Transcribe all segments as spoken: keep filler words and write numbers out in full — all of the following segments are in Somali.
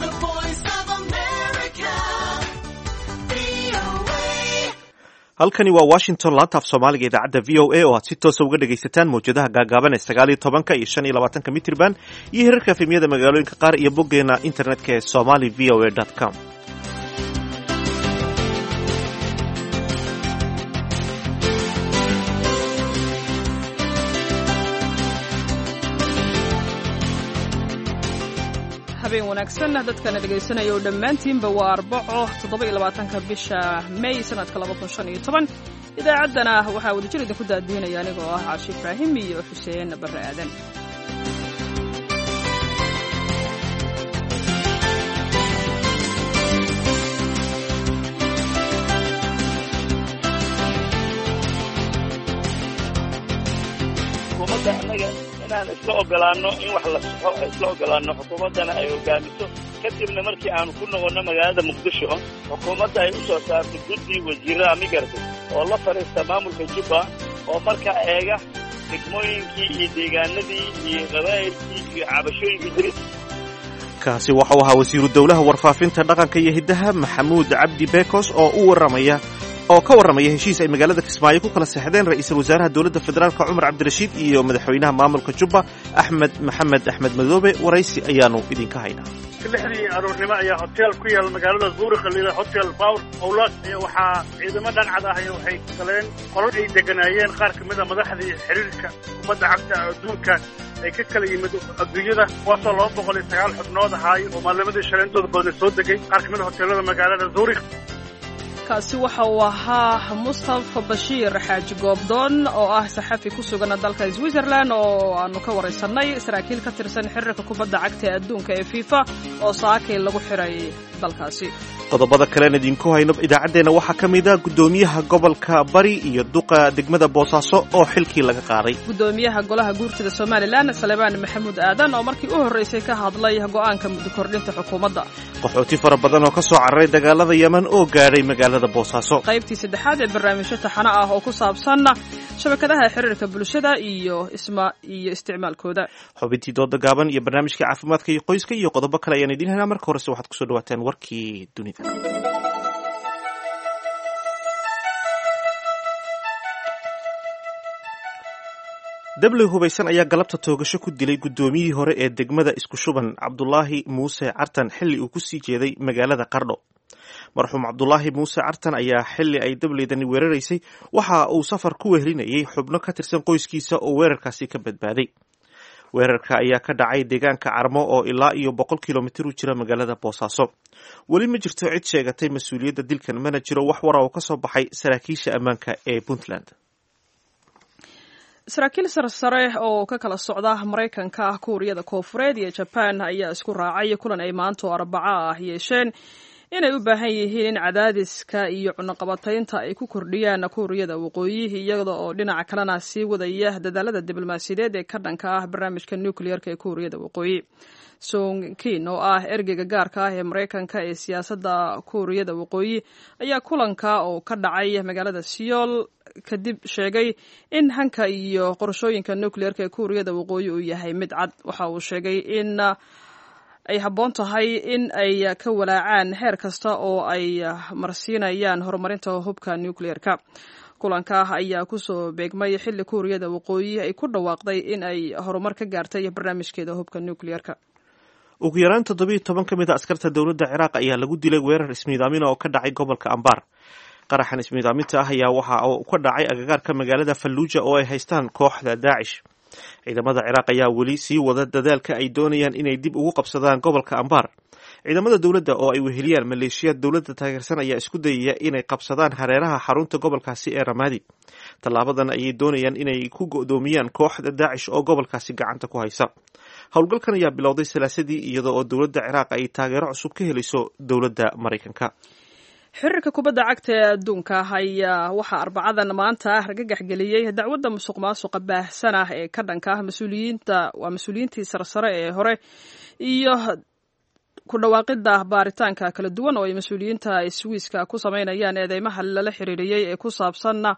halkani waa Washington, laanta af Soomaaliga idaacadda V O A oo aad si toos ah uga dhagaysataan mowjadaha gaagaaban ee sagaal iyo tobanka iyo shan iyo labaatanka mitirban iyo hirarka efemyada magaalooyinka qaar iyo boggeena internetka ee somali v o a dot com. habeen wanaagsan dadkana dhagaysanaya oo dhammaantiinba waa arbaco toddoba iyo labaatanka bisha May sanadka laba kun shan iyo toban. idaacaddana waxaa wadajir idinku daadiinaya anigoo ah Caashi Ibraahim iyo Xuseen Barre Aadan. inaan isla ogolaano in wax la saxo isla ogolaano xukuumaddana ay hogaamiso kadibna markii aanu ku noqonno magaalada Muqdisho xukuumadda ay u soo saartay guddi wasiirada amigarka oo la fariista maamulka Jubba oo markaa eega degmooyinkii iyo deegaanadii iyo qabaa'ilkii iyo cabashooyinkii jiray. kaasi waxa uu ahaa wasiiru dawlaha warfaafinta dhaqanka iyo hiddaha Maxamuud Cabdi Beekos oo u waramaya oo ka waramaya heshiis ay magaalada Kismaayo ku kala saxdeen ra'iisul wasaaraha dawladda federaalka Cumar Cabdirashiid iyo madaxweynaha maamulka Jubba Axmed Maxamed Axmed Madoobe. waraysi ayaanu idinka haynaa. lixdii aroornimo ayaa hotel ku yaal magaalada Zurich la hotel Power Awlad waxaa ciidamo dhancad ah waxay galeen qolal ay deganaayeen qaar kamid ah madaxdii xiriirka kubadda cagta adduunka ay ka kala yimid adduunyada kuwaasoo laba boqol iyo sagaal xubnood ahaay oo maalimadii shaleentooda badan soo degay qaar kamid ah hoteelada magaalada Zurich. kaasi waxa uu ahaa Mustafa Bashiir Xaaji Goobdoon oo ah saxafi ku sugan dalka Switzerland oo aanu ka waraysanay saraakiil ka tirsan xiriirka kubadda cagta ee adduunka ee FIFA oo saakay lagu xiray dalkaasi. qodobada kale ee idinku hayno idaacadeena waxaa kamid ah gudoomiyaha gobolka Bari iyo duqa degmada Boosaaso oo xilkii laga qaaday. gudoomiyaha golaha guurtida Soomaaliland Salebaan Maxamuud Aadan oo markii u horeysay ka hadlay go'aanka muddo kordhinta xukuumadda. qaxooti fara badan oo ka soo cararay dagaalada Yemen oo gaaray magaalada Boosaaso. qaybtii saddexaad ee barnaamijyo taxana ah oo ku saabsan shabakadaha xiriirka bulshada iyo isma iyo isticmaalkooda. xubintii dooda gaaban iyo barnaamijka caafimaadka iyo qoyska iyo qodobo kale ayaan idin haynaa. marka horese waxaad ku soo dhawaataan warkii dunida. dabli hubaysan ayaa galabta toogasho ku dilay gudoomiyihii hore ee degmada isku shuban Cabdulaahi Muuse Cartan xilli uu ku sii jeeday magaalada Qardho. marxuum Cabdulaahi Muuse Cartan ayaa xilli ay dableydani weeraraysay waxa uu safar ku wehelinayay xubno ka tirsan qoyskiisa oo weerarkaasi ka badbaaday. weerarka ayaa ka dhacay deegaanka Carmo oo ilaa iyo boqol kiiloomitir u jira magaalada Boosaaso. weli ma jirto cid sheegatay mas-uuliyadda dilkan, mana jiro wax war oo ka soo baxay saraakiisha ammaanka ee Puntland. saraakiil sarsare oo ka kala socda Mareykanka, Kuuriyada Koonfureed iyo Japan ayaa isku raacay kulan ay maanta oo Arbaco ah yeesheen inay u baahan yihiin in cadaadiska iyo cunaqabataynta ay ku kordhiyaan Kuuriyada Waqooyi iyada oo dhinaca kalena sii wadaya dadaalada diblomaasiyadeed ee ka dhanka ah barnaamijka nuclear-ka ee Kuuriyada Waqooyi. Song Kim oo ah ergeyga gaarka ah ee Mareykanka ee siyaasadda Kuuriyada Waqooyi ayaa kulanka oo ka dhacay magaalada Seoul kadib sheegay in hanka iyo qorshooyinka nuclear-ka ee Kuuriyada Waqooyi uu yahay mid cad. waxa uu sheegay in ay habboon tahay in ay ka walaacaan heer kasta oo ay marsiinayaan horumarinta hubka nuclear-ka. kulanka ayaa kusoo beegmay xilli Kuuriyada Waqooyi ay ku dhawaaqday in ay horumar ka gaartay barnaamijkeeda hubka nuclear-ka. ugu yaraan toddoba iyo toban ka mid a askarta dowladda Ciraaq ayaa lagu dilay weerar ismiidaamin oo ka dhacay gobolka Anbar. qaraxan ismiidaaminta ah ayaa waxa uu ka dhacay agagaarka magaalada Fallujah oo ay haystaan kooxda Daacish. ciidamada Ciraaq ayaa weli sii wada dadaalka ay doonayaan inay dib ugu qabsadaan gobolka Anbar. ciidamada dowladda oo ay weheliyaan maleeshiyada dowladda taageersan ayaa isku dayaya inay qabsadaan hareeraha xarunta gobolkaasi ee Ramadi. tallaabadan ayay doonayaan inay ku go'doomiyaan kooxda Daacish oo gobolkaasi gacanta ku haysa. howlgalkan ayaa bilowday salaasadii iyada oo dowladda Ciraaq ay taageero cusub ka helayso dowladda Mareykanka. xiriirka kubadda cagta ee adduunka ayaa waxaa Arbacadan maanta argagax geliyay dacwadda musuqmaasuqa baahsan ah ee ka dhanka ah mas-uuliyiinta waa mas-uuliyiintii sarsare ee hore iyo ku dhawaaqida baaritaanka kala duwan oo ay mas-uuliyiinta Swiss-ka ku sameynayaan eedeymaha lala xiriiriyay ee ku saabsan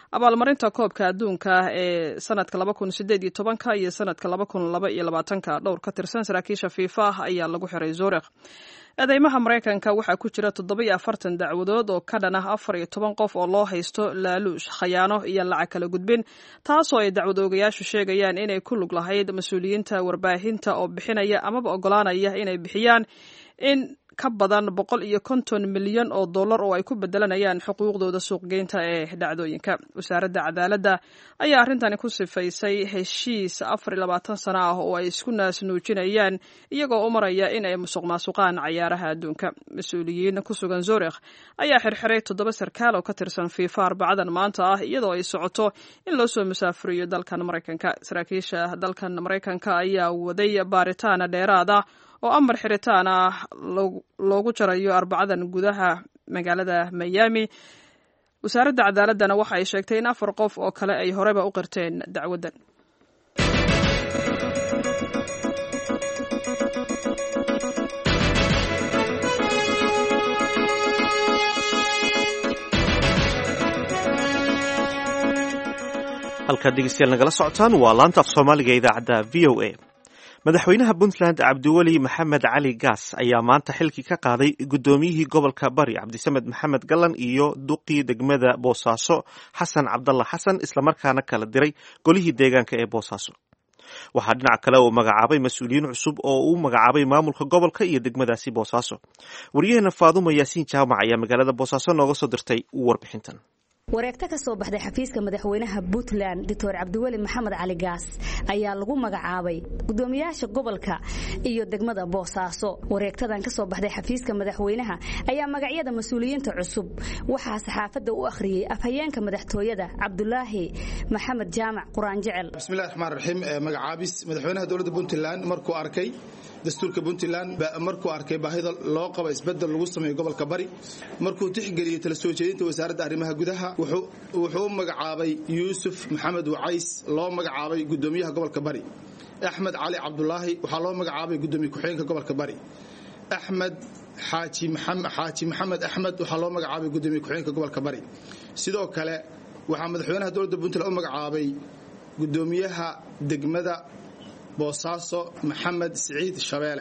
abaalmarinta koobka adduunka ee sanadka laba kun sideed iyo tobanka iyo sanadka laba kun laba iyo labaatanka dhowr ka tirsan saraakiisha fifa ayaa lagu xiray zurikh. eedeymaha maraykanka waxaa ku jira toddoba iyo afartan dacwadood oo ka dhan ah afar iyo toban qof oo loo haysto laaluush, khayaano iyo lacag kala gudbin, taasoo ay dacwadoogayaashu sheegayaan inay ku lug lahayd mas-uuliyiinta warbaahinta oo bixinaya amaba ogolaanaya inay bixiyaan in ka badan boqol iyo konton milyan oo dollar oo ay ku bedelanayaan xuquuqdooda suuqgeynta ee dhacdooyinka. wasaaradda cadaaladda ayaa arrintani ku sifaysay heshiis afar iyo labaatan sano ah oo ay isku naasnuujinayaan iyagoo u maraya in ay musuq maasuqaan cayaaraha adduunka. mas-uuliyiin ku sugan zurikh ayaa xirxiray toddoba sarkaal oo ka tirsan fifa arbacadan maanta ah iyadoo ay socoto in loo soo musaafuriyo dalkan maraykanka. saraakiisha dalkan maraykanka ayaa waday baaritaana dheeraada oo amar xiritaan ah loogu jarayo arbacadan gudaha magaalada Miami. wasaaradda cadaaladana waxa ay sheegtay in afar qof oo kale ay horeba u qirteen dacwadan. halkaad dhegeystayaal nagala socotaan waa laanta af soomaaliga ee idaacadda v o a. madaxweynaha puntland cabdiweli maxamed cali gaas ayaa maanta xilkii ka qaaday guddoomiyihii gobolka bari cabdisamed maxamed gallan iyo duqii degmada boosaaso xasan cabdalla xasan, islamarkaana kala diray golihii deegaanka ee boosaaso. waxaa dhinac kale uu magacaabay mas-uuliyiin cusub oo uu magacaabay maamulka gobolka iyo degmadaasi boosaaso. wariyaheena faadumo yaasiin jaamac ayaa magaalada boosaaso nooga soo dirtay warbixintan. wareegto ka soo baxday xafiiska madaxweynaha Puntland Doctor Cabdiweli Maxamed Cali Gaas ayaa lagu magacaabay gudoomiyaasha gobolka iyo degmada Boosaaso. wareegtadan ka soo baxday xafiiska madaxweynaha ayaa magacyada mas'uuliyiinta cusub waxaa saxaafadda u akhriyay afhayeenka madaxtooyada Cabdulaahi Maxamed Jaamac Quraan Jecel. Bismillaahir Rahmaanir Rahiim. magacaabis madaxweynaha dowladda Puntland markuu arkay dastuurka Puntland markuu arkay baahida loo qabo isbedel lagu sameeyo gobolka bari, markuu tixgeliyay tala soo jeedinta wasaaradda arrimaha gudaha, wuxuu magacaabay Yuusuf Maxamed Wacays loo magacaabay gudoomiyaha gobolka bari. Axmed Cali Cabdulaahi waxaa loo magacaabay gudoomiye ku-xigeenka gobolka bari. Axmed Xaaji Maxamed Xaaji Maxamed Axmed waxaa loo magacaabay gudoomiye ku-xigeenka gobolka bari. sidoo kale waxaa madaxweynaha dowladda Puntland u magacaabay gudoomiyaha degmada Boosaaso Maxamed Saciid Shabeele.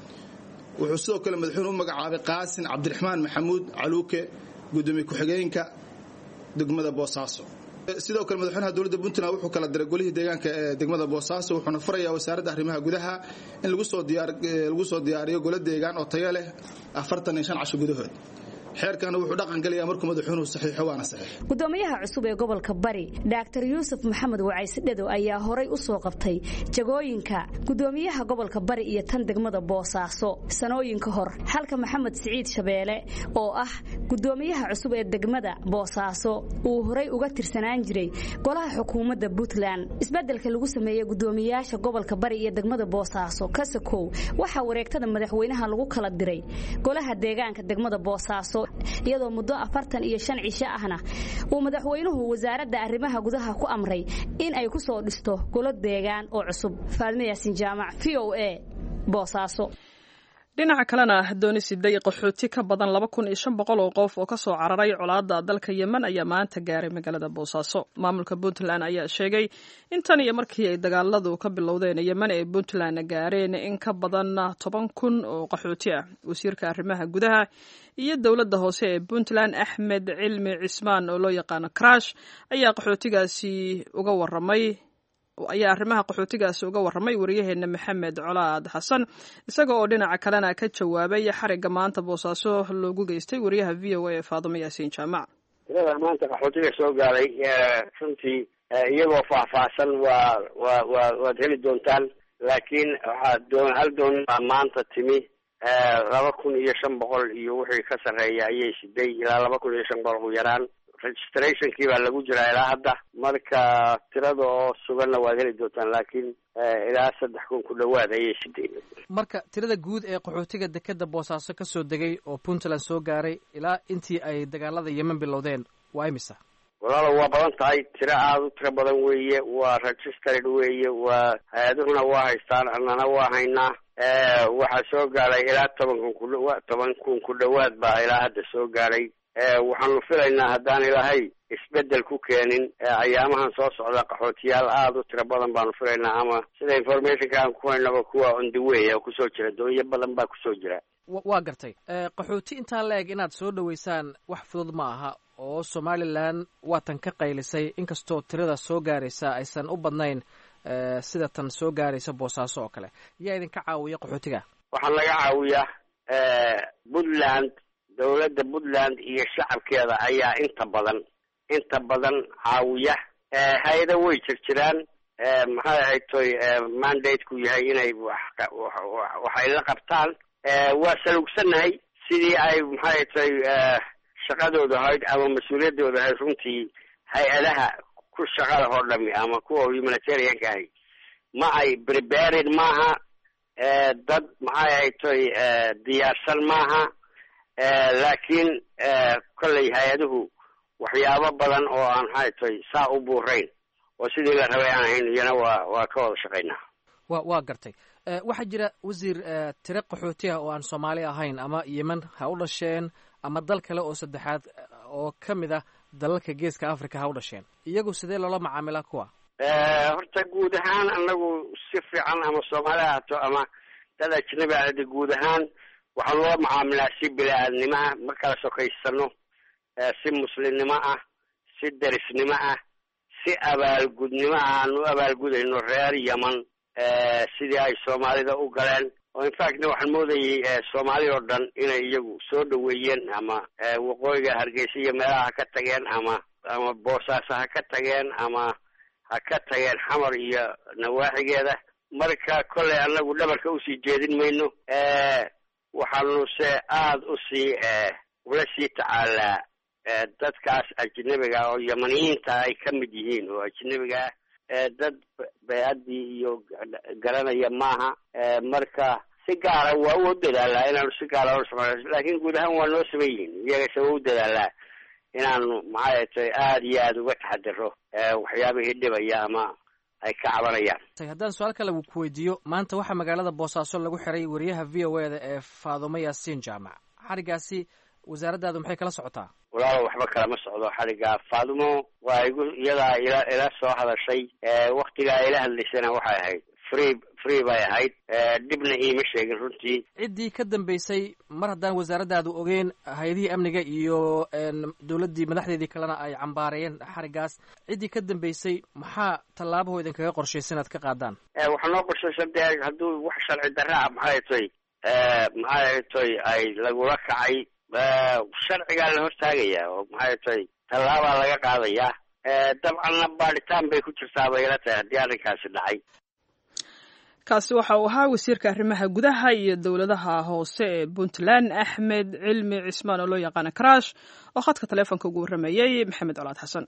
wuxuu sidoo kale madaxweynuhu u magacaabay Qaasin Cabdiraxmaan Maxamuud Caluuke gudoomiye ku-xigeenka degmada Boosaaso. sidoo kale madaxweynaha dowladda Puntland wuxuu kala diray golihii deegaanka ee degmada Boosaaso, wuxuuna furayaa wasaaradda arrimaha gudaha in lagu soo diyaar lagu soo diyaariyo golo deegaan oo tayo leh afartan iyo shan casho gudahood. xeerkan wuxuu dhaqan galiyaa markuu madaxweynuhu saxiixo waana saxiix. gudoomiyaha cusub ee gobolka bari Doctor Yuusuf Maxamed Wacays Dhedo ayaa horay u soo qabtay jagooyinka gudoomiyaha gobolka bari iyo tan degmada Boosaaso sanooyinka hor, halka Maxamed Saciid Shabeele oo ah gudoomiyaha cusub ee degmada Boosaaso uu horay uga tirsanaan jiray golaha xukuumadda Puntland. isbedelka lagu sameeyay gudoomiyaasha gobolka bari iyo degmada Boosaaso kasakow waxa wareegtada madaxweynaha lagu kala diray golaha deegaanka degmada Boosaaso iyadoo muddo afartan iyo shan cisho ahna uu madaxweynuhu wasaaradda arrimaha gudaha ku amray in ay ku soo dhisto golo deegaan oo cusub. Faalmo Yaasiin Jaamac V O A Boosaaso. dhinaca kalena dooni siday qaxooti ka badan laba kun iyo shan boqol oo qof oo ka soo cararay colaadda dalka Yemen ayaa maanta gaaray magaalada Boosaaso. maamulka Puntland ayaa sheegay in tan iyo markii ay dagaaladu ka bilowdeen Yemen ee Puntland gaareen in ka badan toban kun oo qaxooti ah. wasiirka arrimaha gudaha iyo dawladda hoose ee Puntland Axmed Cilmi Cismaan oo loo yaqaan Crash ayaa qaxootigaasi uga waramay ayaa arrimaha qaxootigaasi uga waramay wariyaheena Maxamed Colaad Xasan, isaga oo dhinaca kalena ka jawaabay xariga maanta Boosaaso loogu geystay wariyaha V O A Faadumo Yaasiin Jaamac. tirada maanta qaxootiga soo gaaray runtii iyagoo faahfaahsan waa waa waa waad heli doontaan, laakiin waxaa doon hal doon maanta timi laba kun iyo shan boqol iyo wixii ka sarreeya ayay siday ilaa laba kun iyo shan boqol u yaraan. registrationkii baa lagu jiraa ilaa hadda, marka tirada oo suganna waad heli doontaan, laakiin ilaa saddex kun ku dhawaad ayay siday. marka tirada guud ee qaxootiga dekeda Boosaaso ka soo degay oo Puntland soo gaaray ilaa intii ay dagaalada Yemen bilowdeen waa imisa? walaalo waa badan tahay, tiro aad u tiro badan weeye, waa registered weeye, waa hay-aduhuna waa haystaan, annana waa haynaa. waxaa soo gaaray ilaa toban kun ku dhawaad toban kun ku dhawaad baa ilaa hadda soo gaaray. waxaanu filaynaa haddaan ilaahay isbedel ku keenin ayaamahan soo socda qaxootiyaal aada u tiro badan baanu filaynaa, ama sida informationka aan ku haynaba kuwa on the way oo kusoo jira, doonyo badan baa kusoo jira. waa gartay qaxooti intaa la eg inaad soo dhaweysaan wax fudud ma aha, oo somalilan waatan ka qaylisay inkastoo tirada soo gaaraysa aysan u badnayn sida tan soo gaaraysa boosaaso oo kale. yaa idinka caawiya qaxootiga? waxaa laga caawiyaa puntland, dawladda puntland iyo shacabkeeda ayaa inta badan inta badan caawiya. hay-ada way jirjiraan, maxay ahayd toy mandateku yahay inay waxay la qabtaan. waa salugsannahay sidii ay maxay tahay shaqadooda ahayd ama mas-uuliyadooda ahayd. runtii hay-adaha ku shaqada oo dhami ama kuwa humanitarianka ahi ma ay prepared maaha, dad maxay ahayd toy diyaarsan maaha. laakiin kolley hay-aduhu waxyaabo badan oo aan maxay tahay saa u buurayn oo sidii la rabay aan ahayn iyana waa waa ka wada shaqaynaa. wa waa gartay. waxaa jira wasiir tiro qaxooti ah oo aan soomaali ahayn ama yemen ha u dhasheen ama dal kale oo saddexaad oo ka mid ah dalalka geeska africa ha u dhasheen, iyagu sidee loola macaamilaa kuwa? horta guud ahaan anagu si fiican, ama soomaali ahaato ama dad ajnabi ahade, guud ahaan waxaan loola macaamilaa si bini-aadnimo ah, ma kala sokaysano, si muslimnimo ah, si derisnimo ah, si abaalgudnimo ah. aan u abaalgudayno reer yemen sidii ay soomaalida u galeen, oo infactna waxaan moodayay soomaali oo dhan inay iyagu soo dhaweeyeen, ama waqooyiga hargeysa iyo meelaha ha ka tageen, ama ama boosaaso ha ka tageen, ama ha ka tageen xamar iyo nawaaxigeeda. marka kolley anagu dhabarka usii jeedin mayno, waxaanu se aada usii ula sii tacaalaa dadkaas ajnabiga oo yamaniyiinta ay ka mid yihiin, oo ajnabiga dad bay-addii iyo garanaya maaha. marka si gaara waa u dadaalaa inaanu si gaara ula samayn, laakiin guud ahaan waa noo saman yihiin, iyagase waa u dadaalaa inaanu maxay tahay aada iyo aada uga taxadiro waxyaabihii dhibaya ama ay ka cabanayaan. haddaan su-aal kale ku weydiiyo, maanta waxaa magaalada boosaaso lagu xiray wariyaha v o eda ee faadumo yaasiin jaamac. xarigaasi wasaaraddaadu maxay kala socotaa? walaalo waxba kalama socdo xariga. faadumo waa igu iyadaa ila ila soo hadashay, waktigaa ila hadlaysana waxay ahayd free free bay ahayd, dhibna iima sheegin runtii. ciddii ka dambeysay, mar haddaan wasaaraddaadu ogeyn, hay-adihii amniga iyo dawladdii madaxdeedii kalena ay cambaareeyeen xarigaas, ciddii ka dambeysay maxaa tallaabahoo idinkaga qorshaysa inaad ka qaadaan? waxaa noo qorshaysan dee hadduu wax sharci darra ah maxay toy maxay toy ay lagula kacay, sharcigaa la hortaagaya oo maxay toy tallaabaa laga qaadayaa. dabcanna baadhitaan bay ku jirtaa bay ila tahay haddii arrinkaasi dhacay. kaasi waxa uu ahaa wasiirka arrimaha gudaha iyo dowladaha hoose ee puntland axmed cilmi cismaan oo loo yaqaana karaash, oo khadka taleefonka ugu warrameeyey maxamed colaad xasan.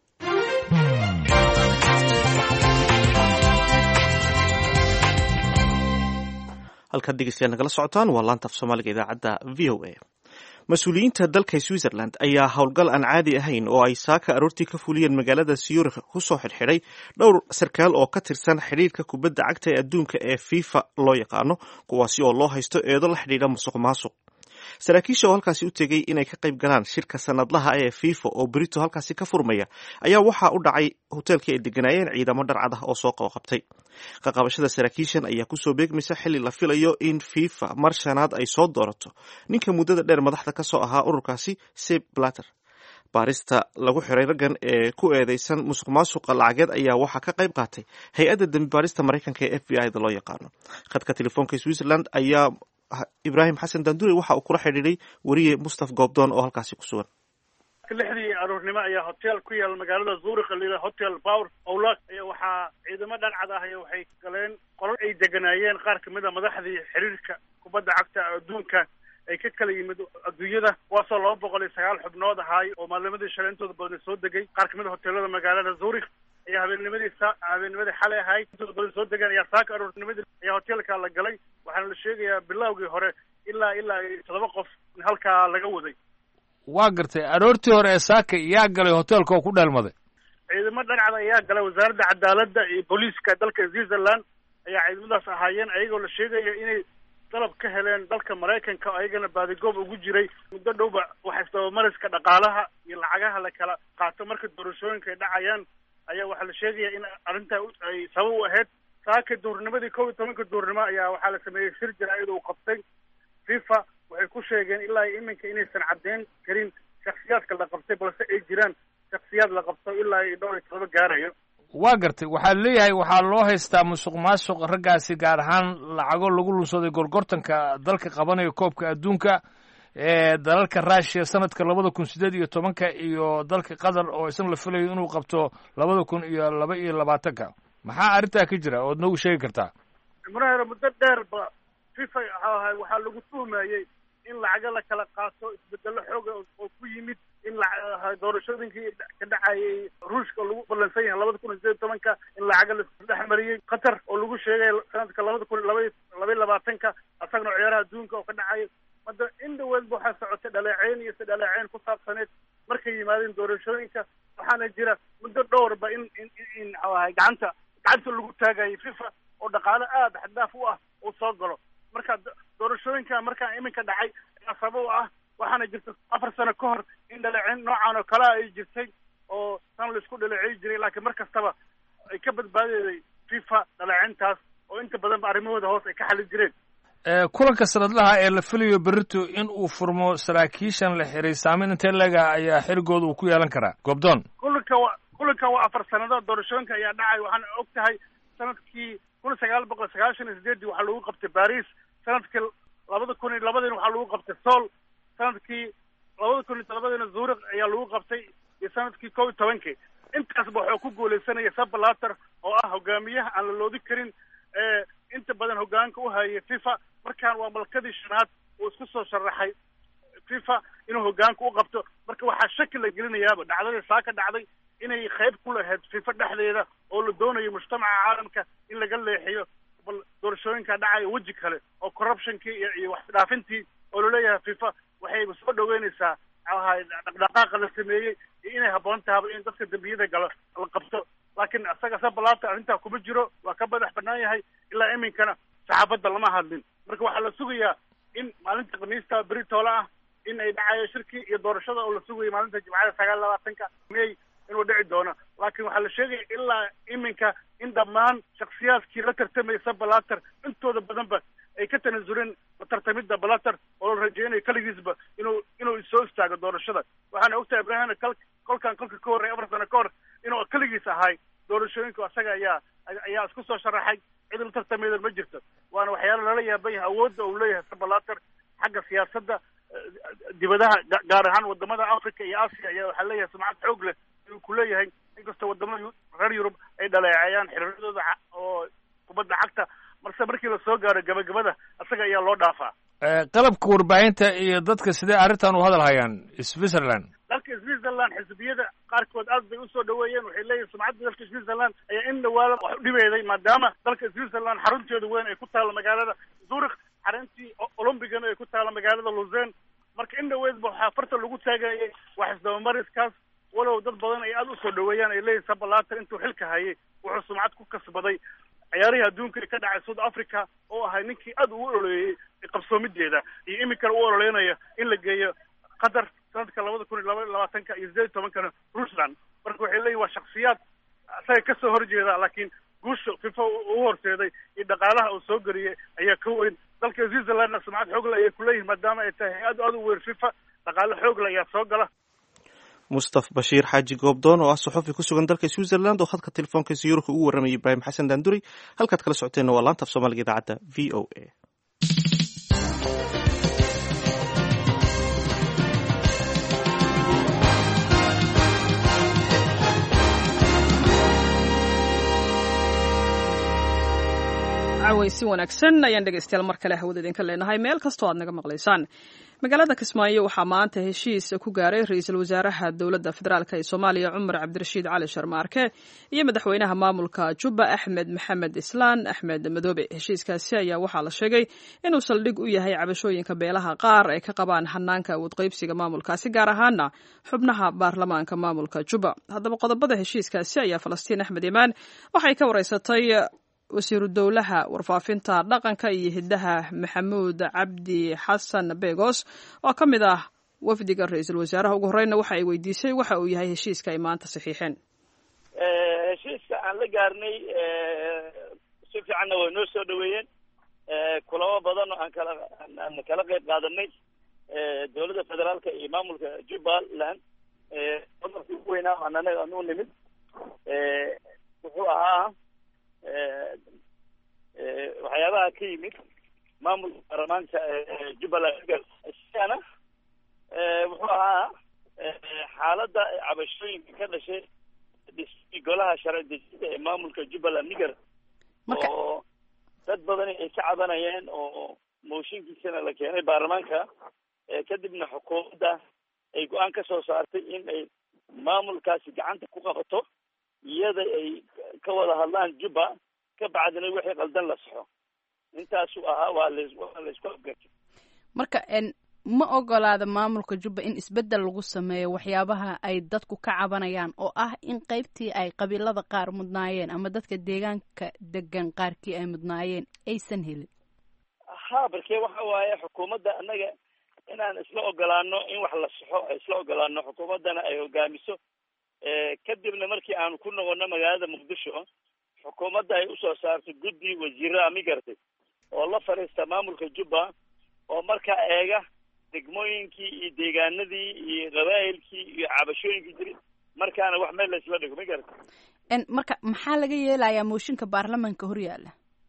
halkaad dhegeystayaal nagala socotaan waa laanta af soomaaliga idaacadda v o a. mas-uuliyiinta dalka switzerland ayaa howlgal aan caadi ahayn oo ay saaka aroortii ka fuliyeen magaalada zurich kusoo xidhxidhay dhowr sarkaal oo ka tirsan xidhiirka kubadda cagta ee adduunka ee fifa loo yaqaano, kuwaasi oo loo haysto eedo la xidhiidha musuq maasuq. saraakiisha oo halkaasi u tegey inay ka qayb galaan shirka sanadlaha ee fifa oo berito halkaasi ka furmaya ayaa waxaa u dhacay hoteelkii ay deganaayeen ciidamo dharcad ah oo soo qabaqabtay. qaqabashada saraakiishan ayaa kusoo beegmaysa xilli la filayo in fifa mar shanaad ay soo doorato ninka muddada dheer madaxda ka soo ahaa ururkaasi Sepp Blatter. baarista lagu xiray raggan ee ku eedeysan musuq maasuqa lacageed ayaa waxaa ka qayb qaatay hay-adda dembi baarista maraykanka ee f b i da loo yaqaano. khadka telefoonka switzerland ayaa ibraahim xasan dandure waxa uu kula xidhiidhay wariye mustaf goobdoon oo halkaasi ku sugan. lixdii aroornimo ayaa hotel ku yaal magaalada zurich la hotel power owlak ayaa waxaa ciidamo dhancad ah iyo waxay galeen qolal ay deganaayeen qaar kamid a madaxdii xiriirka kubadda cagta adduunka ay ka kala yimid adduunyada, kuwaasoo laba boqol iyo sagaal xubnood ahaay oo maalimadii shalay intooda badan soo degay qaar kamid a hoteelada magaalada zurich ayaa habeennimadii habeennimadii xalay ahayd intooda badan soo degaan ayaa saaka aroornimadii ayaa hotelka la galay. waxaana la sheegayaa bilowgii hore ilaa ilaa toddoba qof in halkaa laga waday. waa gartay aroortii hore ee saaka yaa galay hoteelka oo ku dheelmaday? ciidamo dhancada ayaa galay. wasaaradda cadaaladda iyo booliiska dalka switzerland ayaa ciidamadaas ahaayeen, ayagoo la sheegaya inay dalab ka heleen dalka maraykanka oo ayagana baadigoob ugu jiray muddo dhowba waxa isdabamariska dhaqaalaha iyo lacagaha la kala qaato marka doorashooyinka ay dhacayaan ayaa waxaa la sheegaya in arrintaa ay sabab u ahayd saaka duurnimadii kow iyo tobanka duurnimo ayaa waxaa la sameeyey shir jaraa'id uu qabtay fifa waxay ku sheegeen ilaa iminka inaysan caddeyn karin shaksiyaadka la qabtay balse ay jiraan shaksiyaad la qabto ilaa iyo dhowr iyo todoba gaarayo waa gartay waxaa leeyahay waxaa loo haystaa musuq maasuq raggaasi gaar ahaan lacago lagu lunsaday gorgortanka dalka qabanaya koobka adduunka ee dalalka russia sanadka labada kun sideed iyo tobanka iyo dalka qatar oo isna la filayo inuu qabto labada kun iyo laba iyo labaatanka maxaa arrintaa ka jira ood noogu sheegi kartaa muraahero muddo dheer ba fifa ahay waxaa lagu tuhmayey in lacaga la kala qaato isbedelo xooga oo ku yimid in doorashooyinkii ka dhacayay ruushka lagu ballansan yahay labada kun iyo sideed iyo tobanka in lacaga la dhex mariyey qatar oo lagu sheegay sanadka labada kun laba laba iyo labaatanka asagna ciyaaraha adduunka oo ka dhacay hadda in dhaweedba waxaa socotay dhaleeceyn iyo si dhaleeceyn ku saabsaneed markay yimaadeen doorashooyinka waxaana jira muddo dhowrba in in in ahay gacanta gacanta lagu taagayay fifa oo dhaqaale aada xaddaaf u ah uu soo galo marka doorashooyinka markaa iminka dhacay ayaa sabab u ah waxaana jirta afar sano ka hor in dhaleeceyn noocan oo kalea ay jirtay oo tan laisku dhaleeceyn jiray laakiin mar kastaba ay ka badbaadayday fifa dhaleeceyntaas oo inta badanba arrimahooda hoos ay ka xalin jireen kulanka sanadlaha ee la filayo berito in uu furmo saraakiishan la xiray saameyn intee leega ayaa xerigooda uu ku yeelan karaa goobdoon kulanka wa kulanka waa afar sannadood doorashooyinka ayaa dhacay waxaana og tahay sanadkii kun sagaal boqol sagaashan iyo sideedii waxaa lagu qabtay baris sanadkii labada kun iyo labadiina waxaa lagu qabtay sool sanadkii labada kun iyo todobadiina zurich ayaa lagu qabtay iyo sanadkii kow iyo tobankii intaasba waxuu ku guulaysanaya sabalater oo ah hogaamiyaha aan la loodi karin ee inta badan hogaanka u hayay fifa markaan waa malkadii shanaad uu isku soo sharaxay fifa inuu hogaanka u qabto marka waxaa shaki la gelinayaaba dhacdadii saa ka dhacday inay qayb ku lahayd fifa dhexdeeda oo la doonayo mujtamaca caalamka in laga leexiyo bal doorashooyinka dhacaya weji kale oo corruptionkii iyo iyo waxdhaafintii oo laleeyahay fifa waxay soo dhaweynaysaa ahay dhaqdhaqaaqa la sameeyey iyo inay habboon tahaba in dadka dembiyada galo la qabto laakiin isaga sabalaata arrintaa kuma jiro waa ka madax banaan yahay ilaa iminkana saxaafadda lama hadlin marka waxaa la sugayaa in maalinta khamiista beritoole ah in ay dhacayo shirkii iyo doorashada oo la sugayo maalinta jimcada sagaal labaatanka mey inuu dhici doono laakiin waxaa la sheegaya ilaa iminka in dhammaan shaksiyaadkii la tartamaya sabalater intooda badanba ay ka tanaasuleen tartamidda balater oo la rajeynayo keligiisba inuu inuu soo istaago doorashada waxaana ogtahay ibrahim kal kolkaan kolka ka horreey afar sano ka hor inuu keligiis ahay doorashooyinka isaga ayaa ayaa isku soo sharaxay cid la tartameeda ma jirto waana waxyaala lala yaaban yahay awoodda uu leeyahay sabalater xagga siyaasadda dibadaha gaar ahaan wadamada africa iyo asia ayaa waxaa leeyahay sumcad xoog leh inuu ku leeyahay inkastoo wadamada reer yurub ay dhaleeceeyaan xiriiradooda oo kubadda cagta marse markii la soo gaaro gabagabada isaga ayaa loo dhaafaa qalabka warbaahinta iyo dadka sidee arrintan u hadal hayaan switzerland dalka switzerland xisbiyada qaarkood aad bay usoo dhaweeyeen waxay leeyihin sumcadda dalka switzerland ayaa in dhawaada wax u dhibeeday maadaama dalka switzerland xarunteeda weyn ay ku taalla magaalada zurich xaruntii olombigana ay ku taalla magaalada luzen marka in dhaweedba waxaa farta lagu taagayay wax isdabamariskaas walow dad badan ay aada usoo dhaweeyaan ay leeyihin sabalater intuu xilka hayay wuxuu sumcad ku kasbaday ciyaarihii adduunka ee ka dhacay south africa oo ahay ninkii aada ugu ololeeyey qabsoomideeda iyo iminkana u ololeynaya in la geeyo qatar sanadka labada kun iyo laba labaatanka iyo sideed iyo tobankana ruushland marka waxay leeyihin waa shaksiyaad isaga kasoo horjeeda laakiin guusha fifa u horseeday iyo dhaqaalaha uu soo geliyey ayaa ka weyn dalka switzerlandna sumcad xoogle ayay kuleeyihin maadaama ay tahay hay-ad aada u weyn fifa dhaqaale xoogle ayaa soo gala mustaf bashiir xaaji goobdoon oo ah saxufi ku sugan dalka switzerland oo hadka telefoonkiisa yurubka ugu warramayay ibraahim xasan daanduri halkaad kala socoteenna waa laanta af soomaaliga idaacadda v o a cawaysi wanaagsan ayaan dhegaystayaal mar kale hawada idinka leenahay meel kastoo aad naga maqlaysaan magaalada kismaayo waxaa maanta heshiis ku gaaray ra-iisul wasaaraha dowladda federaalk ee soomaaliya cumar cabdirashiid cali sharmaarke iyo madaxweynaha maamulka jubba axmed maxamed islaan axmed madoobe heshiiskaasi ayaa waxaa la sheegay inuu saldhig u yahay cabashooyinka beelaha qaar ay ka qabaan hanaanka awood qaybsiga maamulkaasi gaar ahaana xubnaha baarlamaanka maamulka jubba haddaba qodobada heshiiskaasi ayaa falastiin axmed imaan waxay ka wareysatay wasiiru dowlaha warfaafinta dhaqanka iyo hiddaha maxamuud cabdi xasan begos oo ka mid ah wafdiga ra-iisul wasaaraha. ugu horeyna waxa ay weydiisay waxa uu yahay heshiiska ay maanta saxiixeen. heshiiska aan la gaarnay si fiicanna way noo soo dhaweeyeen. kulamo badan oo aan kala aan kala qayb qaadanay dowladda federaalka iyo maamulka jubbaland. qodobkii ugu weynaa aan anaga aan u nimid wuxuu ahaa waxyaabaha ka yimid maamulka baarlamaanka jubbaland sigana wuxuu ahaa xaaladda cabashooyinka ka dhashay dhismii golaha sharci dejinta ee maamulka jubbaland niger oo dad badani ay ka cabanayeen oo mooshinkiisana la keenay baarlamaanka kadibna xukuumadda ay go-aan ka soo saartay in ay maamulkaasi gacanta ku qabato iyada ay ka wada hadlaan jubba ka bacdina wixii qaldan la saxo. intaasuu ahaa waa la waa la isku afgartay. marka ma ogolaada maamulka jubba in isbeddel lagu sameeyo waxyaabaha ay dadku ka cabanayaan oo ah in qaybtii ay qabiilada qaar mudnaayeen ama dadka deegaanka degan qaarkii ay mudnaayeen aysan helin. ha barkee waxa waaye xukuumadda annaga inaan isla ogolaano in wax la saxo isla ogolaano xukuumaddana ay hogaamiso kadibna markii aan ku noqono magaalada muqdisho xukuumadda ay usoo saarto guddi wasiiraha migartay oo la fariista maamulka jubba oo markaa eega degmooyinkii iyo deegaanadii iyo qabaa'ilkii iyo cabashooyinkii jiray markaana wax meel la isla dhigo migarta. marka maxaa laga yeelayaa mooshinka baarlamaanka hor yaalla?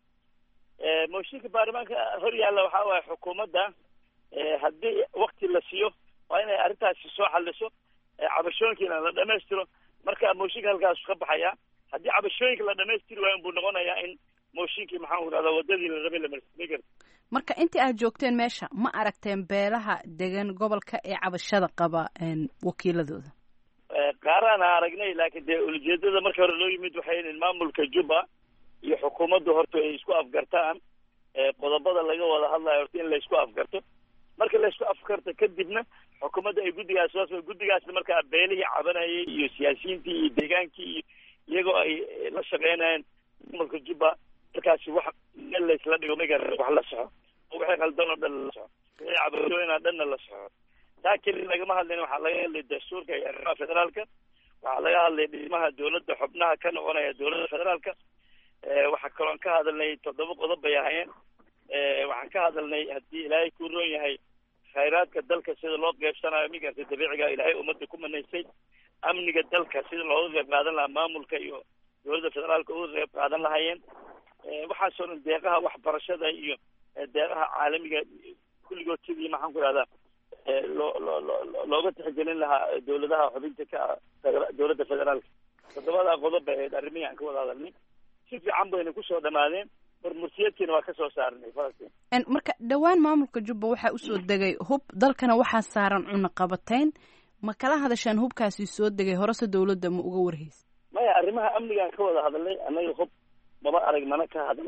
mooshinka baarlamaanka hor yaalla waxaa waaye xukuumadda haddii wakti la siiyo waa inay arrintaasi soo xaliso cabashooyinkiina la dhamaystiro. marka mooshinka halkaasu ka baxaya. haddii cabashooyinka la dhamaystiri waayo buu noqonayaa in mooshinkii maxaan ku dhahdaa wadadii la rabay la marsiin karto. marka intii aad joogteen meesha ma aragteen beelaha degan gobolka ee cabashada qaba wakiiladooda? qaaraana aragnay laakiin dee ujeedada marka hore loo yimid waxay in maamulka jubba iyo xukuumaddu horta ay isku afgartaan qodobada laga wada hadlayo horta in la isku afgarto. marka la isku afgarto kadibna xukuumadda ay guddigaas soo guddigaasna markaa beelihii cabanayay iyo siyaasiyiintii iyo deegaankii iyo iyagoo ay la shaqeynayeen maamulka jubba markaasi wax meel la isla dhigo magar wax la soxo waxay qaldan oo dhan la soxo wixii cabashooyinaa dhanna la soxo. taa keli lagama hadlayn. waxaa laga hadlay dastuurka iyo arrimaha federaalka. waxaa laga hadlay dhismaha dowladda xubnaha ka noqonaya dowladda federaalka. waxaa kaloon ka hadalnay toddoba qodob bay ahayeen. waxaan ka hadalnay haddii ilaahay ku roon yahay khayraadka dalka sida loo qeybsanayo migarta dabiiciga ilaahay ummadda ku manaysay. amniga dalka sida looga qeyb qaadan lahaa maamulka iyo dowladda federaalka uga qeyb qaadan lahaayeen. waxaasoo dhan deeqaha waxbarashada iyo deeqaha caalamiga kulligood sidii maxaan ku ihahdaa loo loo loo looga tixgelin lahaa dowladaha xubinta ka dowladda federaalka. toddobadaa qodob bay ahayd arrimihii aan ka wada hadalnay. si fiican bayna kusoo dhamaadeen. warmursiyeedkiina waa kasoo saarnay falastiin. marka dhowaan maamulka jubba waxaa usoo degay hub dalkana waxaa saaran cunaqabatayn. ma kala hadasheen hubkaasi soo degay horese dowladda ma uga warhaysa? maya arrimaha amnigaan ka wada hadalnay. annaga hub maba arag mana ka hadal.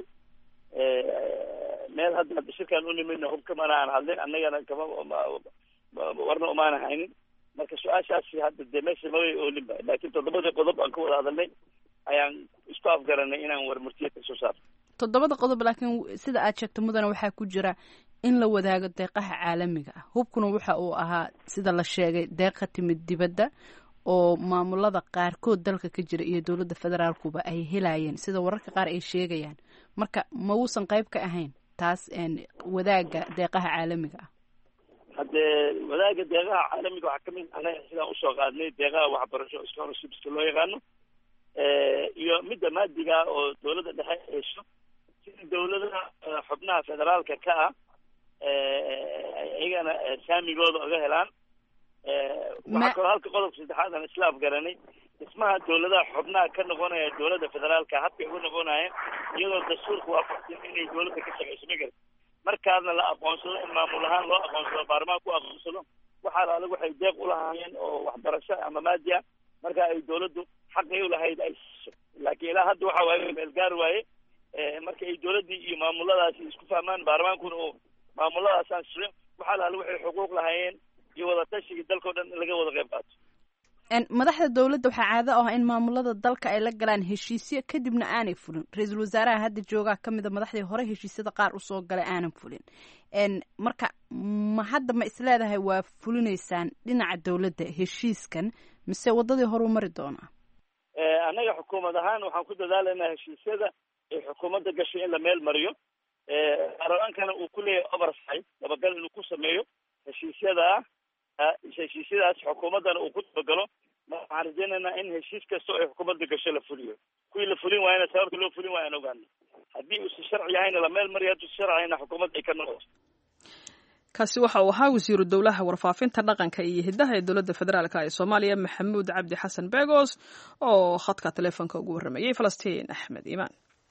meel hadda shirkaan u nimidna hubka mana aan hadlin. annagana kama warna umaana haynin. marka su-aashaasi hadda dee meesha mabay oolin ba laakiin toddobadii qodob aan ka wada hadalnay ayaan isku afgaranay inaan warmurtiyeedka soo saarno. toddobada qodob laakiin sida aad sheegto mudana waxaa ku jira in la wadaago deeqaha caalamiga ah. hubkuna waxa uu ahaa sida la sheegay deeq ka timid dibadda oo maamulada qaarkood dalka ka jira iyo dowladda federaalkuba ay helayeen sida wararka qaar ay sheegayaan. marka ma uusan qayb ka ahayn taas wadaaga deeqaha caalamiga ah? haddee wadaaga deeqaha caalamiga waxaa kamid anaga sidaan usoo qaadnay deeqaha waxbarasho scholarshipska loo yaqaano iyo midda maadiga oo dowladda dhexe hesho sida dowladaha xubnaha federaalka ka ah iyagana saamigooda oga helaan. waxaa kaloo halka qodobka saddexaad aan isla afgaranay dhismaha dowladaha xubnaha ka noqonaya dowladda federaalka habkay uga noqonayeen iyadoo dastuurka waafaqsan inay dowladda ka shaqeyso magar markaasna la aqoonsado in maamul ahaan loo aqoonsado baarlamaanka ku aqoonsado waxaa laala waxay deeq ulahaayeen oo waxbarasho ama maadi ah marka ay dowladdu xaqay ulahayd ay siiso. laakiin ilaa hadda waxa waaye meel gaar waaye. marka ay dowladdii iyo maamuladaasi isku fahmaan baarlamaankuna oo maamuladaas aan sicin waxaa laala waxay xuquuq lahaayeen iyo wada tashigii dalkao dhan in laga wada qayb qaato. madaxda dowladda waxaa caado ah in maamulada dalka ay la galaan heshiisyo kadibna aanay fulin. ra-iisul wasaaraha hadda joogaa ka mida madaxdii hore heshiisyada qaar usoo galay aanan fulin. marka ma hadda ma isleedahay waa fulinaysaan dhinaca dowladda heshiiskan mise wadadii horuu mari doonaa? annaga xukuumad ahaan waxaan ku dadaalaynaa heshiisyada ay xukuumadda gashay in la meel mariyo. baarlamaankana uu ku leeyahay oversight dabagal inuu ku sameeyo heshiisyada heshiisyadaas xukuumaddana uu ku dabagalo. waxaan rajaynaynaa in heshiis kasta oo ay xukuumadda gasho la fuliyo. kuwii la fulin waayana sababta loo fulin waaya aan ogaano. haddii uusi sharci yahayna la meel mariyo, hadduu sharci yahayna xukuumadda ay ka noqoto. kaasi waxa uu ahaa wasiiru dowlaha warfaafinta dhaqanka iyo hidaha ee dowladda federaalka ee Soomaaliya Maxamuud Cabdi Xasan Beegos oo khadka telefoonka ugu warramayay Falastiin Axmed Iimaan.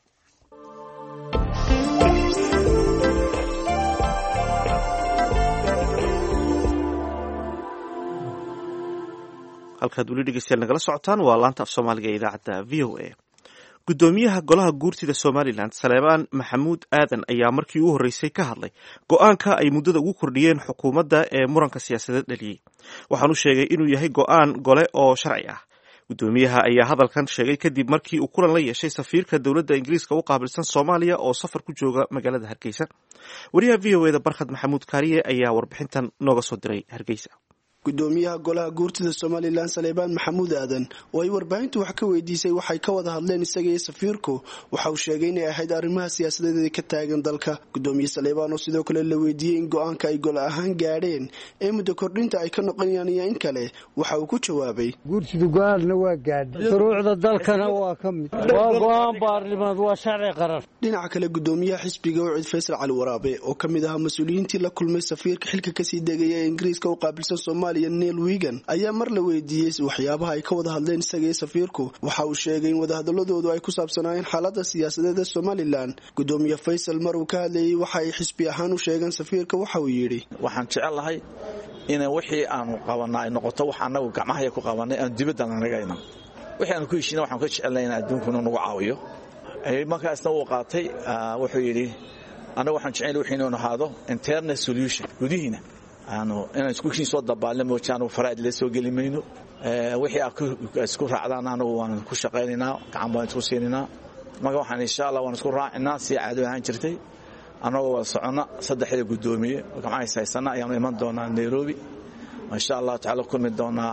halkaad weli dhegeystayaal nagala socotaan waa laanta af soomaaliga ee idaacadda v o a. guddoomiyaha golaha guurtida somalilan saleebaan maxamuud aadan ayaa markii ugu horreysay ka hadlay go-aanka ay muddada ugu kordhiyeen xukuumadda ee muranka siyaasadeed dhaliyey. waxaanu sheegay inuu yahay go-aan gole oo sharci ah. guddoomiyaha ayaa hadalkan sheegay kadib markii uu kulan la yeeshay safiirka dowladda ingiriiska u qaabilsan soomaaliya oo safar ku jooga magaalada hargeysa. wariyaha v o eda barkhad maxamuud kaariye ayaa warbixintan nooga soo diray hargeysa. gudoomiyaha golaha guurtida somalilan saleebaan maxamuud aadan oo ay warbaahintu wax ka weydiisay waxay ka wada hadleen isaga iyo safiirku waxa uu sheegay inay ahayd arrimaha siyaasadeed ka taagan dalka. gudoomiye saleebaan oo sidoo kale la weydiiyey in go-aanka ay gole ahaan gaadheen ee muddo kordhinta ay ka noqonayaan iyo in kale waxa uu ku jawaabay guurtida go-aanna waa gaadhay shuruucda dalkana waa ka mid waa go-aan baarlimaad waa sharci qaran. dhinaca kale gudoomiyaha xisbiga wacid faysal cali waraabe oo ka mid ahaa mas-uuliyiintii la kulmay safiirka xilka kasii degaya ee ingiriiska u qaabilsan soomaaliya Neil Wigan ayaa mar la weydiiyey waxyaabaha ay ka wada hadleen isaga iyo safiirku. waxa uu sheegay in wadahadaladoodu ay ku saabsanaayeen xaaladda siyaasadeed ee Somaliland. gudoomiye Faysal mar uu ka hadlayay waxa ay xisbi ahaan u sheegeen safiirka waxa uu yiri waxaan jecelahay in wixii aanu qabanay noqoto wax anagu gacmaha ku qabanay aan dibadda anagayna wixii aanu ku heshiinay waxaan ka jecelahay in adduunku nagu caawiyo. ay markaasna uu qaatay wuxuu yiri anagu waxaan jecelahay wixii inuu ahaado internal solution gudihiina aanu inaan isku kiin soo dabaalno moojaan faraad la soo gelimayno wixii aan isku raacdaan anagu waan ku shaqeynaa gacan baan isku siinaa. marka waxaan insha Allah waan isku raacinaa si caado ahaan jirtay anagu wada socona saddexda gudoomiye gacmaha saysana ayaan iman doonaa Nairobi insha Allah taala kulmi doonaa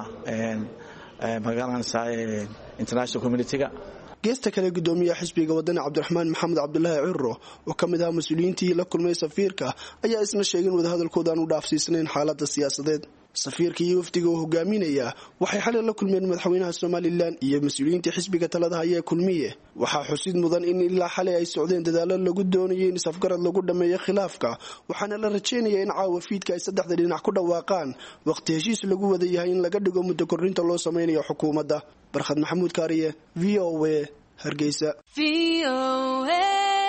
magaalada saay international community-ga. geesta kale gudoomiyaha xisbiga wadani Cabdiraxmaan Maxamed Cabdullaahi Cirro oo kamid ah mas'uuliyiintii la kulmay safiirka ayaa isna sheegay in wadahadalkooda aanu dhaafsiisnayn xaaladda siyaasadeed. safiirka iyo wafdiga uu hogaaminaya waxay xalay la kulmeen madaxweynaha Somaliland iyo mas'uuliyiinta xisbiga talada haya kulmiye. waxaa xusid mudan in ilaa xalay ay socdeen dadaalo lagu doonayay in safgarad lagu dhameeyo khilaafka, waxaana la rajeynayaa in caawa fiidka ay saddexda dhinac ku dhawaaqaan waqti heshiis lagu wada yahay in laga dhigo muddo kordhinta loo sameynayo xukuumadda. barkhad maxamuud kaariye v o a hargeysa. v o a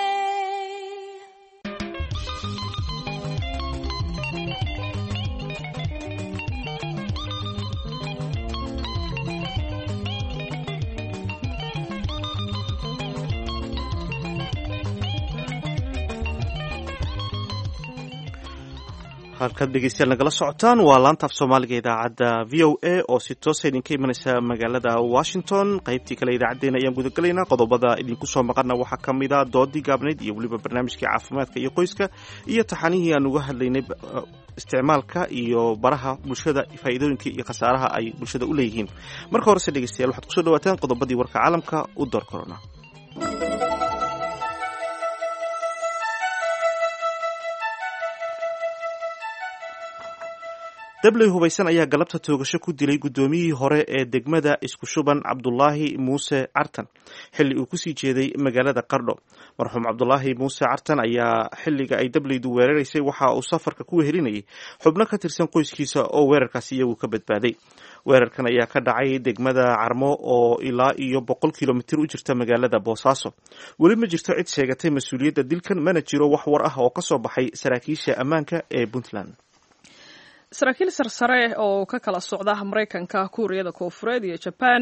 halkaad dhegeystayaal nagala socotaan waa laanta af soomaaliga idaacadda v o a oo si toosa idinka imanaysa magaalada Washington. qaybtii kale idaacadeena ayaan gudagalaynaa. qodobada idinku soo maqana waxaa ka mid ah doodii gaabnayd iyo weliba barnaamijkii caafimaadka iyo qoyska iyo taxanihii aan uga hadlaynay isticmaalka iyo baraha bulshada faa'iidooyinka iyo khasaaraha ay bulshada u leeyihiin. marka horese dhegeystayaal waxaad kusoo dhawaataan qodobadii warka caalamka u door korona. dabley hubaysan ayaa galabta toogasho ku dilay guddoomiyihii hore ee degmada isku shuban cabdulaahi muuse cartan xilli uu kusii jeeday magaalada qardho. marxuum cabdulaahi muuse cartan ayaa xilliga ay dableydu weeraraysay waxa uu safarka ku wehelinayay xubno ka tirsan qoyskiisa oo weerarkaasi iyagu ka badbaaday. weerarkan ayaa ka dhacay degmada Carmo oo ilaa iyo boqol kilomitir u jirta magaalada Boosaaso. weli ma jirto cid sheegatay mas-uuliyadda dilkan, mana jiro wax war ah oo ka soo baxay saraakiisha ammaanka ee Puntland. saraakiil sarsare oo ka kala socda Mareykanka, Kuuriyada Koonfureed iyo Japan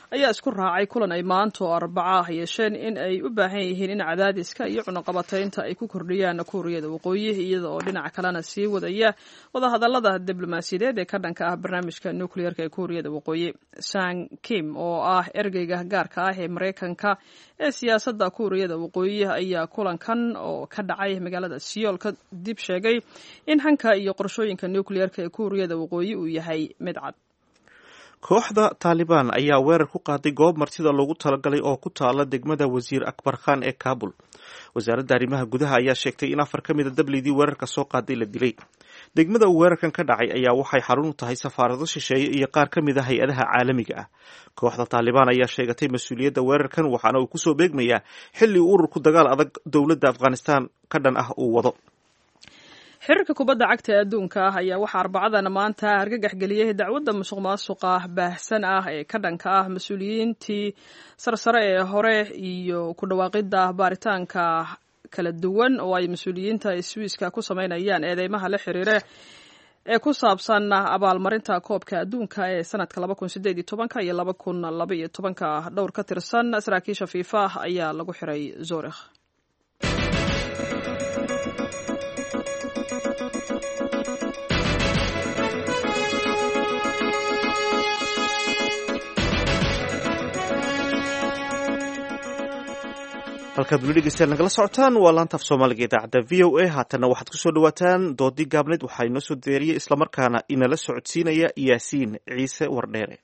ayaa isku raacay kulan ay maanta oo arbaca ah yeesheen in ay u baahan yihiin in cadaadiska iyo cunaqabataynta ay ku kordhiyaan kuuriyada waqooyi iyada oo dhinaca kalena sii wadaya wadahadalada diblomaasiyadeed ee ka dhanka ah barnaamijka nukliyeerka ee kuuriyada waqooyi. Sang Kim oo ah ergeyga gaarka ah ee Mareykanka ee siyaasadda kuuriyada waqooyi ayaa kulankan oo ka dhacay magaalada Seoul ka dib sheegay in hanka iyo qorshooyinka nukliyeerka ee kuuriyada waqooyi uu yahay mid cad. kooxda Taliban ayaa weerar ku qaaday goob martida loogu talagalay oo ku taala degmada Wasiir Akbar Khan ee Kabul. wasaaradda arrimaha gudaha ayaa sheegtay in afar ka mid a dablidii weerarka soo qaaday la dilay. degmada uu weerarkan ka dhacay ayaa waxay xarun u tahay safaarado shisheeye iyo qaar ka mid a hay-adaha caalamiga ah. kooxda Taliban ayaa sheegatay mas-uuliyadda weerarkan waxaana uu kusoo beegmayaa xilli uu ururku dagaal adag dowladda Afghanistan ka dhan ah uu wado. xiriirka kubadda cagta ee adduunka ah ayaa waxaa arbacadana maanta argagax geliyey dacwadda musuq maasuqa baahsan ah ee ka dhanka ah mas-uuliyiintii sarsare ee hore iyo ku dhawaaqidda baaritaanka kala duwan oo ay mas-uuliyiinta Swiiska ku sameynayaan eedeymaha la xiriira ee ku saabsan abaalmarinta koobka adduunka ee sanadka laba kun sideed iyo toban iyo laba kun laba iyo toban dhowr ka tirsan saraakiisha FIFA ayaa lagu xiray Zurich. halkaad weli dhegeystayaal nagala socotaan waa laanta af soomaaliga idaacadda v o a haatanna waxaad ku soo dhawaataan doodii gaabneed waxaa inoo soo deeriyey islamarkaana inala socodsiinaya yaasiin ciise wardheere.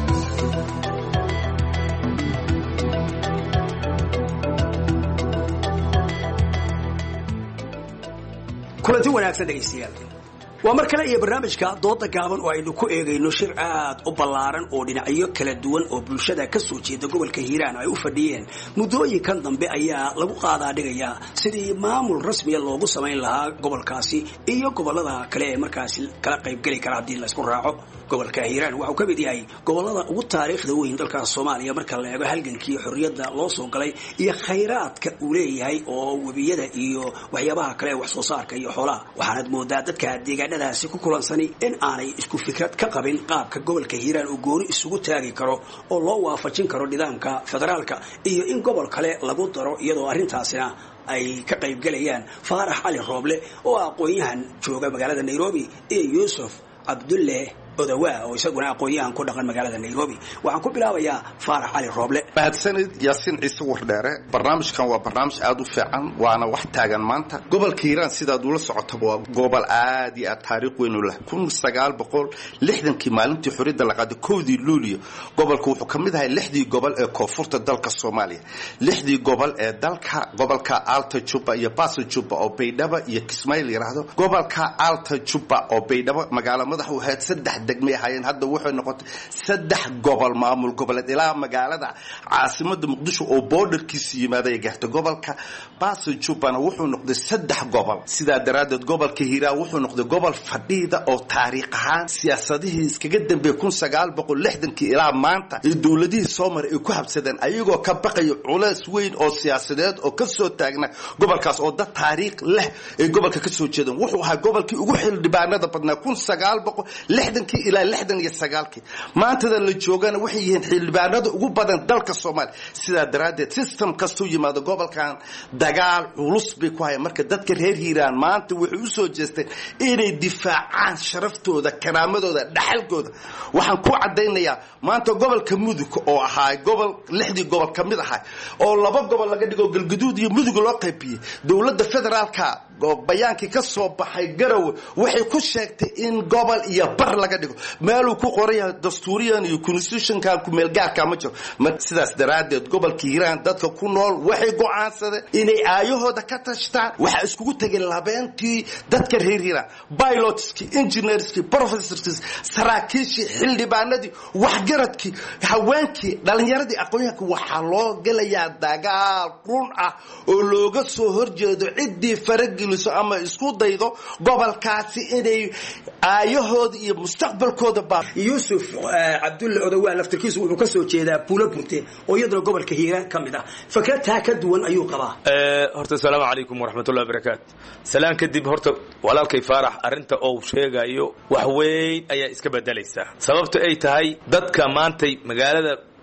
kulanti wanaagsan dhegeystayaal waa mar kale iyo barnaamijka dooda gaaban oo aynu ku eegayno shir aad u ballaaran oo dhinacyo kala duwan oo bulshada ka soo jeeda gobolka hiiraan ay u fadhiyeen muddooyinkan dambe ayaa lagu qaadaa dhigayaa sidii maamul rasmiya loogu samayn lahaa gobolkaasi iyo gobolada kale ee markaasi kala qaybgeli kara haddii laysku raaco. gobolka hiiraan waxuu ka mid yahay gobolada ugu taariikhda weyn dalka Soomaaliya marka la eego halgankii xorriyadda loo soo galay iyo khayraadka uu leeyahay oo webiyada iyo waxyaabaha kale wax soo saarka iyo xoolaha. waxaanad moodaa dadka deegaanadaasi ku kulansani in aanay isku fikrad ka qabin qaabka gobolka hiiraan uu gooni isugu taagi karo oo loo waafajin karo nidaamka federaalka iyo in gobol kale lagu daro iyadoo arrintaasina ay ka qaybgalayaan Faarax Cali Rooble oo aqoon-yahan jooga magaalada Nairobi iyo Yuusuf Abdulle odawa oo isaguna aqoon-yahan ku dhaqan magaalada Nairobi. waxaan ku bilaabayaa Faarax Cali Rooble. mahadsanid Yaasiin Ciise Wardheere. barnaamijkan waa barnaamij aad u fiican waana wax taagan maanta. gobolka Hiiraan sidaad ula socoto waa gobol aad iyo aad taariikh weyn u leh. kun sagaal boqol lixdankii maalintii xorriyadda la qaaday kowdii luulyo gobolku wuxuu ka mid yahay lixdii gobol ee koonfurta dalka Soomaaliya. lixdii gobol ee dalka gobolka Alta Juba iyo Baaso Juba oo Baydhabo iyo Kismaayo yiraahdo. gobolka Alta Juba oo Baydhabo magaalo madax u ahayd saddex degmay hayeen hadda wuxuu noqotay saddex gobol maamul goboleed ilaa magaalada caasimada Muqdisho oo borderkiisa yimaaday gaarto. gobolka Baaso Juba wuxuu noqday saddex gobol. sidaa daraadeed gobolka Hiiraan wuxuu noqday gobol fadhiida oo taariikh ahaan siyaasadihii iskaga dambeeyay kun sagaal boqol lixdankii ilaa maanta ee dawladihii Soomaaliya ay ku habsadeen ayagoo ka baqay culays weyn oo siyaasadeed oo ka soo taagna gobolkaas oo dad taariikh leh ee gobolka ka soo jeedeen. wuxuu ahaa gobolkii ugu xildhibaanada badnaa kun sagaal boqol lixdankii ilaa lixdan iyo sagaalkii. maantada la joogana waxay yihiin xildhibaanada ugu badan dalka Soomaaliya. sidaa daraadeed system kastoo yimaado gobolkan dagaal culus bay ku hayaan. marka dadka reer Hiiraan maanta waxay u soo jeesteen inay difaacaan sharaftooda karaamadooda dhaxalkooda. waxaan ku cadeynayaa maanta gobolka Mudug oo ahaa gobol lixdii gobol ka mid ahaa oo laba gobol laga dhigo Galgaduud iyo Mudug loo qaybiyay. dawladda federaalka bayaankii ka soo baxay Garowe waxay ku sheegtay in gobol iyo bar laga dhigo meeluu ku qoray dastuuriyan iyo constitutionka ku meel gaarka ma jiro. sidaas daraadeed gobolka Hiiraan dadka ku nool waxay go'aansadeen inay aayahooda ka tashtaan. waxa iskugu tagay labeentii dadka reer Hiiraan pilotski engineerski professorski saraakiishii xildhibaanadii waxgaradkii haweenkii dhalinyaradii aqoonyahanka waxaa loo gelayaa dagaal run ah oo looga soo horjeedo ciddii farageliso ama isku daydo gobolkaasi inay aayahooda iyo mustaqbalkooda baa. Yuusuf Abdulle odawa laftirkiisu wuxuu ka soo jeedaa Buulo Burte oo iyadoo gobolka Hiiraan ka mid ah. fakradaha ka duwan ayuu qabaa. ee horta salaamu calaykum waraxmatullaahi wabarakaatu. salaan kadib horta walaalkay Faarax arinta oo sheegayo wax weyn ayaa iska bedelaysa. sababta ay tahay dadka maanta magaalada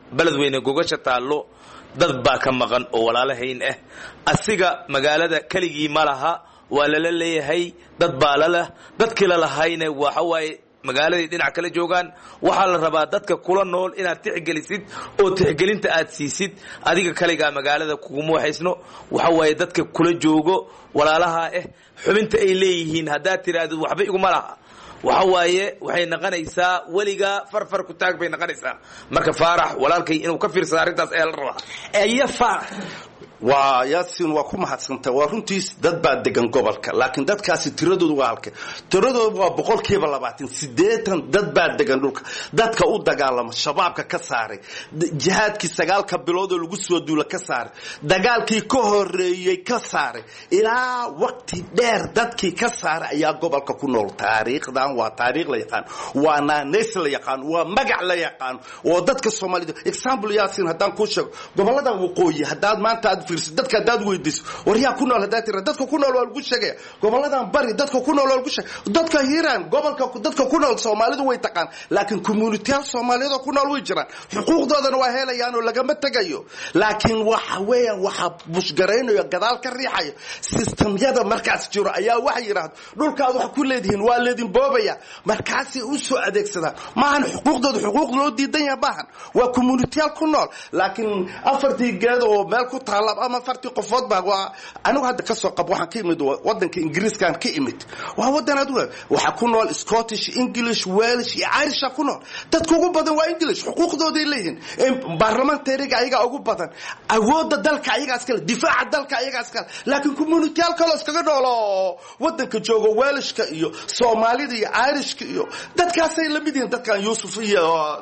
beledweyne gogasha taallo dad baa ka maqan oo walaalahayn ah asiga magaalada keligii ma laha waa lala leeyahay dad baa lalah dadkii la lahayna waxa waaye magaaladay dhinac kala joogaan waxaa la rabaa dadka kula nool inaad tixgelisid oo tixgelinta aad siisid adiga kaligaa magaalada kuguma waxaysno waxa waaye dadka kula joogo walaalaha ah xubinta ay leeyihiin haddaad tiraahdo waxba iguma laha waxa waaye waxay noqonaysaa weligaa farfar ku taag bay noqonaysaa marka faarax walaalkay inuu ka fiirsado arrintaas ayaa la rabaa eeyo faarax waa yaasin waa ku mahadsantay waa runtiis dad baa degan gobolka laakiin dadkaasi tiradoodu waa halkay tiradoodu waa boqolkiiba labaatan siddeetan dad baa degan dhulka dadka u dagaalama shabaabka ka saaray jihaadkii sagaalka bilood oo lagu soo duula ka saaray dagaalkii ka horeeyey ka saaray ilaa waqti dheer dadkii ka saaray ayaa gobolka ku nool taariikhdan waa taariikh la yaqaan waa naanays la yaqaan waa magac la yaqaan oo dadka Soomaalida example yaasin haddaan ku sheego gobolada waqooyi haddaad maanta dadka dad weydiis wariyaa ku nool hadaa tira dadka ku nool waa lagu sheegay goboladan bari dadka ku nool waa lagu sheegay dadka Hiiraan gobolka dadka ku nool Soomaalidu way taqaan laakiin community Soomaalida ku nool way jiraan xuquuqdoodana waa helayaan oo laga ma tagayo laakiin waxa weeyaan waxa bushgareynayo gadaal ka riixayo systemyada markaas jiro ayaa waxa yiraahdo dhulkaad wax ku leedihiin waa leedin boobaya markaas u soo adeegsadaan maahan xuquuqdooda xuquuq loo diidan yahay baahan waa community ku nool laakiin afartii geed oo meel ku taala ama farti qofood baa waa anigu hadda ka soo qab waxaan ka imid wadanka Ingiriiskan ka imid waa wadan aad waxa ku nool Scottish English Welsh iyo Irish ku nool dadku ugu badan waa English xuquuqdooda ay leeyihiin baarlamaanka ayaga ugu badan awooda dalka ayaga iskale difaaca dalka ayaga iskale laakiin community kale iskaga noolo wadanka joogo Welshka iyo Soomaalida iyo Irishka iyo dadkaas ay la mid yihiin dadkan Yusuf iyo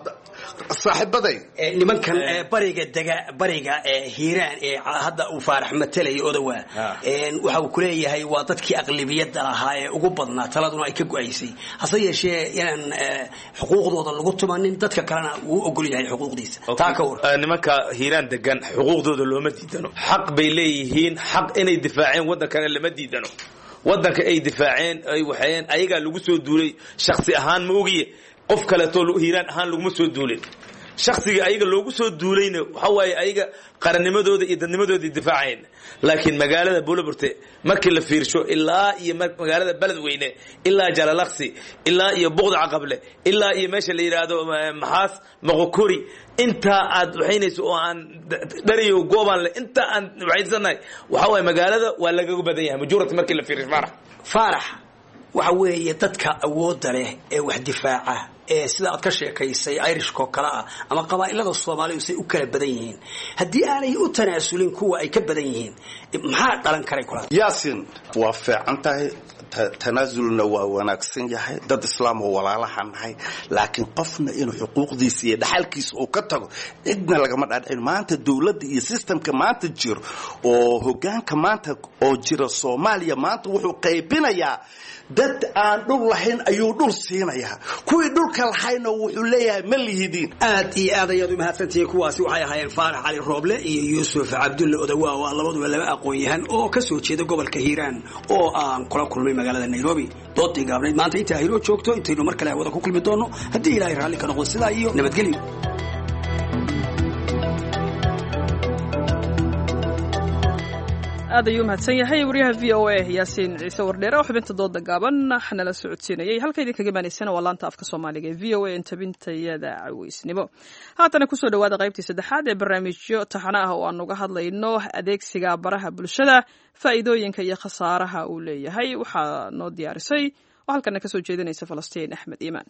saaxiibaday nimankan bariga daga bariga Hiiraan ee hadda uu faarax matalay odawa een waxa uu kuleeyahay waa dadkii aqlabiyada ahaa ee ugu badnaa taladuna ay ka go'aysay hase yeeshee inaan xuquuqdooda lagu tumanin dadka kalena uu ogol yahay xuquuqdiisa taa ka war nimanka Hiiraan degan xuquuqdooda looma diidano xaq bay leeyihiin xaq inay difaaceen wadankana lama diidano wadanka ay difaaceen ay waxayeen ayaga lagu soo duulay shakhsi ahaan ma ogiye qof kale too Hiiraan ahaan lagu soo duulay shakhsiga ayaga loogu soo duulayna waxa waaye ayaga qarannimadooda iyo dadnimadooda difaaceen laakiin magaalada Buulaburte markii la fiirsho ilaa iyo magaalada Beledweyne ilaa Jalalaqsi ilaa iyo Boqda Caqable ilaa iyo meesha la yiraahdo Maxaas Moqokori inta aad waxaynayso oo aan dhariyo gooban le inta aan waxaysanay waxa waaye magaalada waa laga badan yahay majority markii la fiirsho farax farax waxa weeye dadka awoodda leh ee wax difaaca ee sida aad ka sheekaysay Irishko kala ah ama qabaa'ilada Soomaaliyeed say u kala badan yihiin hadii aanay u tanaasulin kuwa ay ka badan yihiin maxaa dhalan karay kula yaasin waa fiican tahay tanaasulna waa wanaagsan yahay dad islaam oo walaalaha nahay laakiin qofna inuu xuquuqdiisa iyo dhaxalkiisa uu ka tago cidna lagama dhaadhicin maanta dawladda iyo systemka maanta jiro oo hoggaanka maanta oo jira Soomaaliya maanta wuxuu qaybinayaa dad aan dhul lahayn ayuu dhul siinayaa kuwii dhulka lahayna wuxuu leeyahay ma lihidiin aad iyo aad ayaad u mahadsantihiin kuwaasi waxay ahaayeen Faarax Cali Rooble iyo Yuusuf Cabdulle Odawa oo labaduba laba aqoon yahan oo ka soo jeeda gobolka Hiiraan oo aan kula kulmay magaalada Nairobi doodii gaabnayd maanta inta ay joogto intaynu mar kale wada ku kulmi doono haddii Ilaahay raalli ka noqdo sidaa iyo nabadgelyo aad ayuu mahadsan yahay wariyaha v o a yaasiin ciise wardheere oo xubinta dooda gaaban nala socodsiinayay halka idinka gabaanaysana waa laanta afka Soomaaliga ee v o a intabintayada caweysnimo haatana kusoo dhawaada qaybtii saddexaad ee barnaamijyo taxana ah oo aan uga hadlayno adeegsiga baraha bulshada faa'iidooyinka iyo khasaaraha uu leeyahay waxaa noo diyaarisay oo halkana kasoo jeedinaysa Falastiin Axmed Iimaan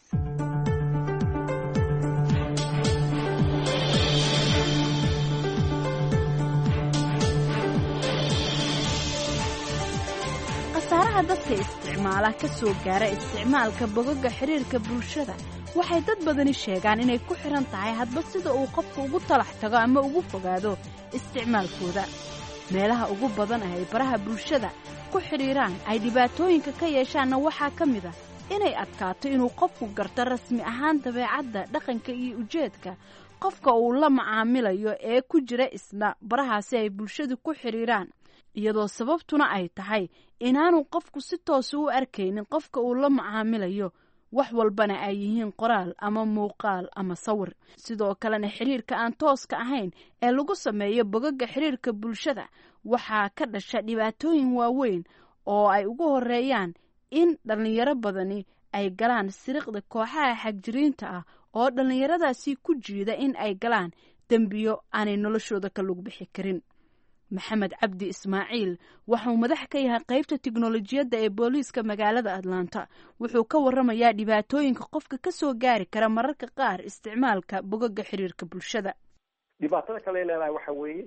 khasaaraha dadka isticmaala ka soo gaara isticmaalka bogagga xiriirka bulshada waxay dad badani sheegaan inay ku xiran tahay hadba sida uu qofku ugu talax tago ama ugu fogaado isticmaalkooda meelaha ugu badan ay baraha bulshada ku xidhiiraan ay dhibaatooyinka ka yeeshaanna waxaa ka mid ah inay adkaato inuu qofku garto rasmi ahaan dabeecadda dhaqanka iyo ujeedka qofka uu la macaamilayo ee ku jira isna barahaasi ay bulshadu ku xidhiiraan iyadoo sababtuna ay tahay inaanu qofku si toos u arkaynin qofka uu la macaamilayo wax walbana ay yihiin qoraal ama muuqaal ama sawir. sidoo kalena xiriirka aan tooska ahayn ee lagu sameeyo bogagga xiriirka bulshada waxaa ka dhasha dhibaatooyin waaweyn oo ay ugu horeeyaan in dhalinyaro badani ay galaan siriqda kooxaha xagjiriinta ah oo dhalinyaradaasi ku jiida in ay galaan dembiyo aanay noloshooda ka lug bixi karin. maxamed cabdi ismaaciil waxuu madax ka yahay qaybta tiknolojiyadda ee booliiska magaalada Atlanta. wuxuu ka waramayaa dhibaatooyinka qofka ka soo gaari kara mararka qaar isticmaalka bogagga xiriirka bulshada. dhibaatada kale leedahay waxa weeye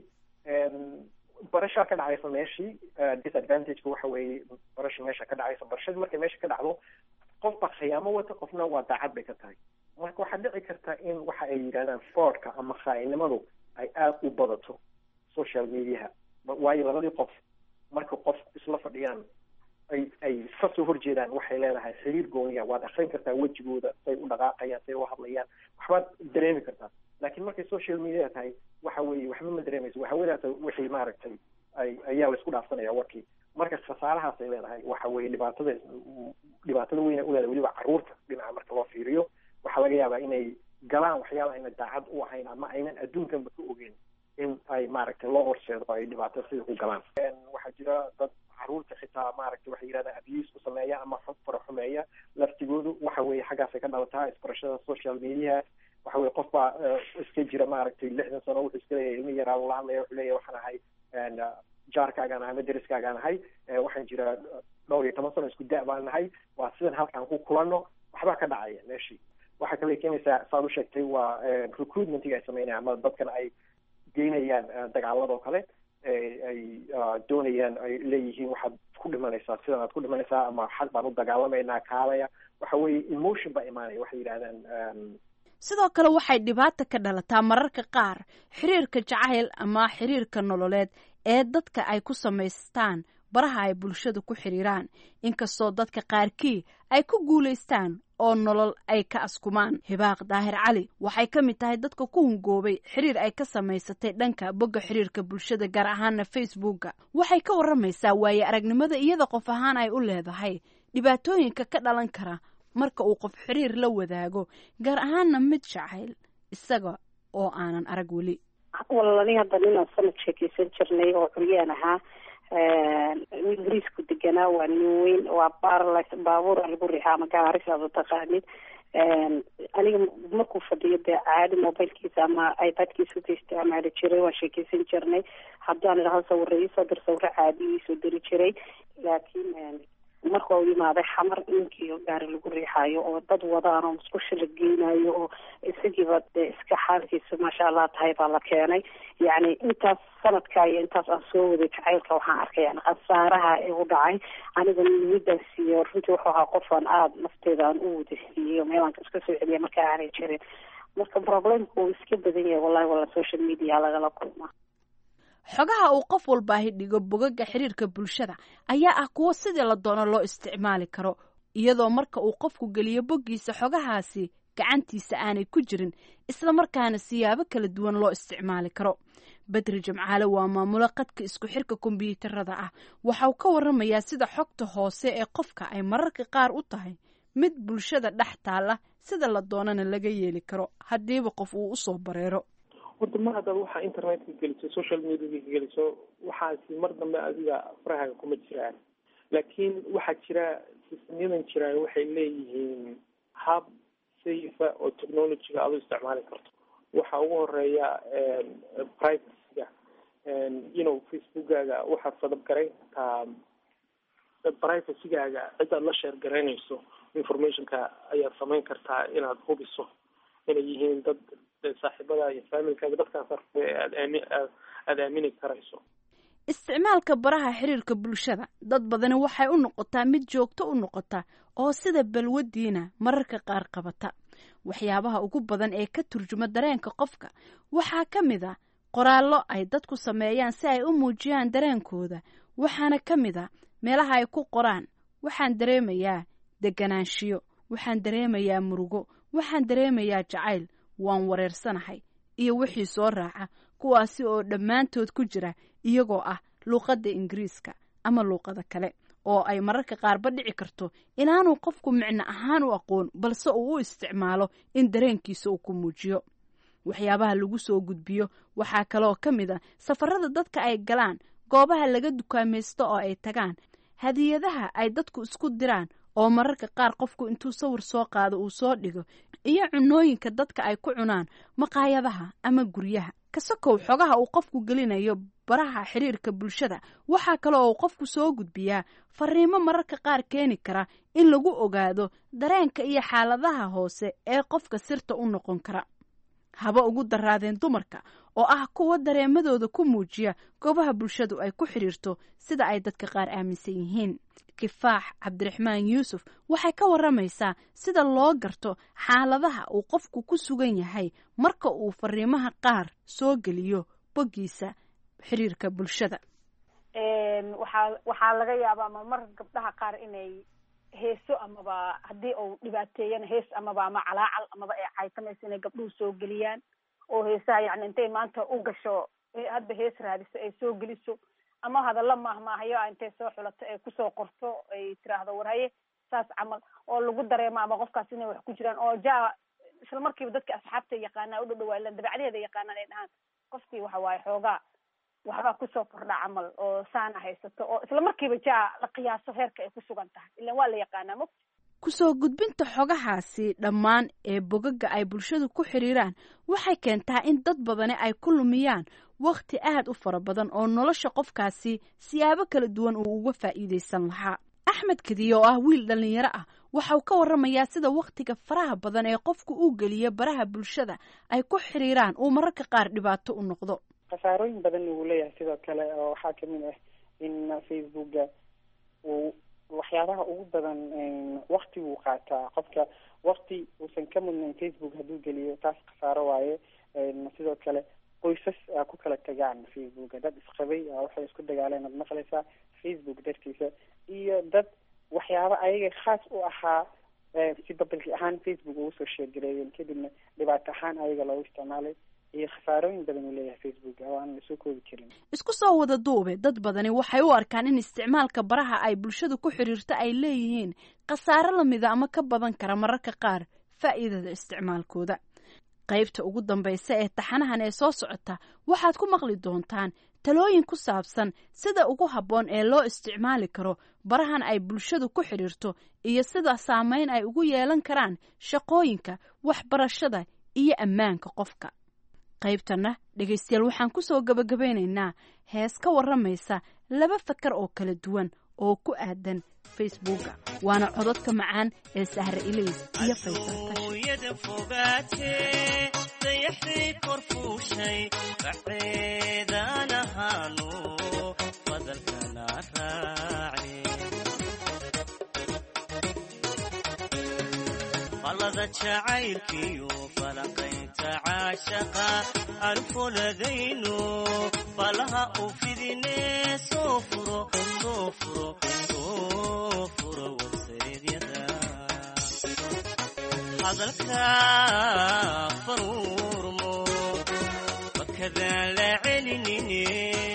barasha ka dhacaysa meeshii disadvantage-ka waxa weeye barasha meesha ka dhacaysa barashada markay meesha ka dhacdo qof baa khiyaamo wata qofna waa daacad bay ka tahay. marka waxaa dhici karta in waxa ay yidhahdaan fraudka ama khaa'inimadu ay aada u badato social mediaha. waayo labadii qof marka qof isla fadhiyaan ay ay kasoo horjeedaan waxay leedahay xiriir gooniya. waad akrin kartaa wejigooda say u dhaqaaqayaan say u hadlayaan waxbaad dareemi kartaa. laakiin markay social media tahay waxa weeye waxba ma dareemayso. waxa wadaata wixii maaragtay ay ayaa la isku dhaafsanaya warkii. marka khasaarahaas ay leedahay waxa weeye dhibaatada dhibaatada weyn u leedahay weliba carruurta dhinaca marka loo fiiriyo. waxaa laga yaabaa inay galaan waxyaaba ayna daacad u ahayn ama aynan adduunkanba ka ogeyn in ay maaragtay loo horseedo ay dhibaato sida ku galaan. waxaa jira dad carruurta xitaa maaragtay waxay yidhahdaan abuse ku sameeya ama xog fara xumeeya laftigoodu. waxa weeye xaggaasay ka dhalataa isbarashada social media. waxa weye qof baa iska jira maaragtay lixdan sano wuxuu iska leeyahay ilmi yaraa la hadlaya wuxuu leeyahay waxaan ahay jaarkaagaan ahay ama deriskaagaan ahay waxaan jira dhowr iyo toban sano isku da' baan nahay waa sidan halkaan ku kulano waxbaa ka dhacaya meeshii. waxaa kale keenaysaa saad u sheegtay waa recruitmentiga ay sameynayaan ama dadkan ay geynayaan dagaaladoo kale ay doonayaan ay leeyihiin waxaad ku dhimanaysaa sidan aad ku dhimanaysaa ama xal baan u dagaalamaynaa kaalaya. waxa weeye emotion baa imaanaya waxay yidhahdaan. sidoo kale waxay dhibaata ka dhalataa mararka qaar xiriirka jacayl ama xiriirka nololeed ee dadka ay ku samaystaan baraha ay bulshada ku xiriiraan. inkastoo dadka qaarkii ay ku guulaystaan oo nolol ay ka askumaan. hibaaq daahir cali waxay ka mid tahay dadka ku hungoobay xiriir ay ka samaysatay dhanka bogga xiriirka bulshada gaar ahaana facebooka. waxay ka waramaysaa waaye aragnimada iyada qof ahaan ay u leedahay dhibaatooyinka ka dhalan kara marka uu qof xiriir la wadaago gaar ahaana mid jacayl isaga oo aanan arag weli. walani hadda ninaan sanad sheekeysan jirnay oo curyaan ahaa ingiriisku deganaa waa nin weyn waa barlis baabuura lagu riixaa ama gaarisaad u taqaanid. aniga markuu fadhiyo dee caadi mobilkiisa ama ibadkiisa uta isticmaali jiray waan sheekeysan jirnay. haddaan idhaho sawira iisoo dir sawiro caadi iisoo diri jiray. laakiin marka u yimaaday xamar ninkii gaari lagu riixaayo oo dad wadaan oo musqusha la geynayo oo isagiiba dee iska xaalkiisa maasha allah tahay baa la keenay. yacni intaas sanadka iyo intaas aan soo waday jacaylka waxaan arkay yani khasaaraha igu dhacay. aniga midaas iyo runtii wuxuu ahaa qofaan aada nafteeda aan u wadasiiyo meelaan iska soo celiya marka aanay jirin. marka problemka uu iska badan yahay wallahi walla social media lagala kulmaa. xogaha uu qof walbaahi dhigo bogagga xiriirka bulshada ayaa ah kuwo sidii la doono loo isticmaali karo iyadoo marka uu qofku geliyo boggiisa xogahaasi gacantiisa aanay ku jirin isla markaana siyaabo kala duwan loo isticmaali karo. bedri jimcaale waa maamulo qadka isku xirka kombiyuutarada ah. waxau ka waramayaa sida xogta hoose ee qofka ay mararka qaar u tahay mid bulshada dhex taala sida la doonana laga yeeli karo haddiiba qof uu usoo bareero. horta mar haddaad waxaa internetka geliso social mediaka geliso waxaasi mar dambe adiga farahaaga kuma jiraan. laakiin waxaa jira sistemyadan jiraan waxay leeyihiin hab safe oo technologyga aad u isticmaali karto. waxaa ugu horeeya privacyga. you know facebookaaga waxaad sadab garayn kartaa privacygaaga cidaad la sheer garaynayso informationka ayaad samayn kartaa inaad hubiso inay yihiin dad saaxiibada iyo familkaaga dadkaas aad aad aamini karayso. isticmaalka baraha xiriirka bulshada dad badani waxay u noqotaa mid joogto u noqota oo sida balwadiina mararka qaar qabata. waxyaabaha ugu badan ee ka turjuma dareenka qofka waxaa ka mid a qoraallo ay dadku sameeyaan si ay u muujiyaan dareenkooda. waxaana ka mid a meelaha ay ku qoraan waxaan dareemayaa deganaanshiyo, waxaan dareemayaa murugo, waxaan dareemayaa jacayl, waan wareersanahay iyo wixii soo raaca kuwaasi oo dhammaantood ku jira iyagoo ah luuqadda ingiriiska ama luuqada kale. oo ay mararka qaarba dhici karto inaanu qofku micno ahaan u aqoon balse uu u isticmaalo in dareenkiisa uu ku muujiyo. waxyaabaha lagu soo gudbiyo waxaa kaloo ka mid a safarada dadka ay galaan, goobaha laga dukaamaysto oo ay tagaan, hadiyadaha ay dadku isku diraan oo mararka qaar qofku intuu sawir soo qaado uu soo dhigo, iyo cunooyinka dadka ay ku cunaan maqaayadaha ama guryaha. kasakow xogaha uu qofku gelinayo baraha xiriirka bulshada, waxaa kaloo uu qofku soo gudbiyaa fariimo mararka qaar keeni kara in lagu ogaado dareenka iyo xaaladaha hoose ee qofka sirta u noqon kara. haba ugu daraadeen dumarka oo ah kuwa dareemadooda ku muujiya goobaha bulshadu ay ku xiriirto sida ay dadka qaar aaminsan yihiin. kifaax cabdiraxmaan yuusuf waxay ka waramaysaa sida loo garto xaaladaha uu qofku ku sugan yahay marka uu fariimaha qaar soo geliyo boggiisa xiriirka bulshada. waxaa waxaa laga yaabaa marmar gabdhaha qaar inay heeso amaba haddii uu dhibaateeyana hees amaba ama calaacal amaba ay caytamayso inay gabdhuhu soo geliyaan oo heesaha yani intay maanta u gasho hadba hees raadiso ay soo geliso ama hadalla maahmaahayo intay soo xulato ay kusoo qorto ay tiraahdo warhaye saas camal oo lagu dareemo ama qofkaas inay wax ku jiraan oo ja isla markiiba dadka asxaabta yaqaanaa u dhadhawaa ilan dabeecadaheeda yaqaanaan ay dhahaan qofkii waxa waaye xoogaa waxbaa kusoo kordha camal oo saana haysato oo isla markiiba ja la qiyaaso heerka ay ku sugan tahay ilan waa la yaqaanaa mo kusoo gudbinta xogahaasi dhammaan ee bogaga ay bulshadu ku xiriiraan waxay keentaa in dad badani ay ku lumiyaan wakhti aad u fara badan oo nolosha qofkaasi siyaabo kala duwan uu uga faa'iidaysan lahaa. axmed kadiye oo ah wiil dhallinyaro ah waxa uu ka warramayaa sida wakhtiga faraha badan ee qofku uu geliyo baraha bulshada ay ku xiriiraan uu mararka qaar dhibaato u noqdo. khasaarooyin badan uu leeyahay sidoo kale oo waxaa kamid ah in facebooka uu waxyaabaha ugu badan wakti uu qaataa qofka wakti uusan ka mudnayn facebook hadduu geliyo taas khasaaro waaye. sidoo kale qoysas aa ku kala tagaan facebooka, dad isqabay waxay isku dagaaleen ad maqlaysaa facebook dartiisa, iyo dad waxyaaba ayaga khaas u ahaa si babalki ahaan facebook ugu soo sheergareeyeen kadibna dhibaato ahaan ayaga loogu isticmaalay iyo khasaarooyin badan uu leeyahay facebook oo aan lasoo koobi jirin. isku soo wada duube dad badani waxay u arkaan in isticmaalka baraha ay bulshadu ku xiriirto ay leeyihiin khasaaro lamida ama ka badan kara mararka qaar faa'iidada isticmaalkooda. qaybta ugu dambaysa ee taxanahan ee soo socota waxaad ku maqli doontaan talooyin ku saabsan sida ugu habboon ee loo isticmaali karo barahan ay bulshadu ku xidhiirto iyo sida saameyn ay ugu yeelan karaan shaqooyinka, waxbarashada iyo ammaanka qofka. qaybtana dhegaystayaal waxaan ku soo gabagabeynaynaa hees ka warramaysa laba fakar oo kala duwan oo ku aadan facebooka, waana cododka macaan ee Sahre Ilays iyo Faysal falada jacaylkiyo falanqaynta caashaqa arfuladayno falaha u fidine soo furo soo furo soo furo waseedyada hadalka faruurmo makadaan la celinine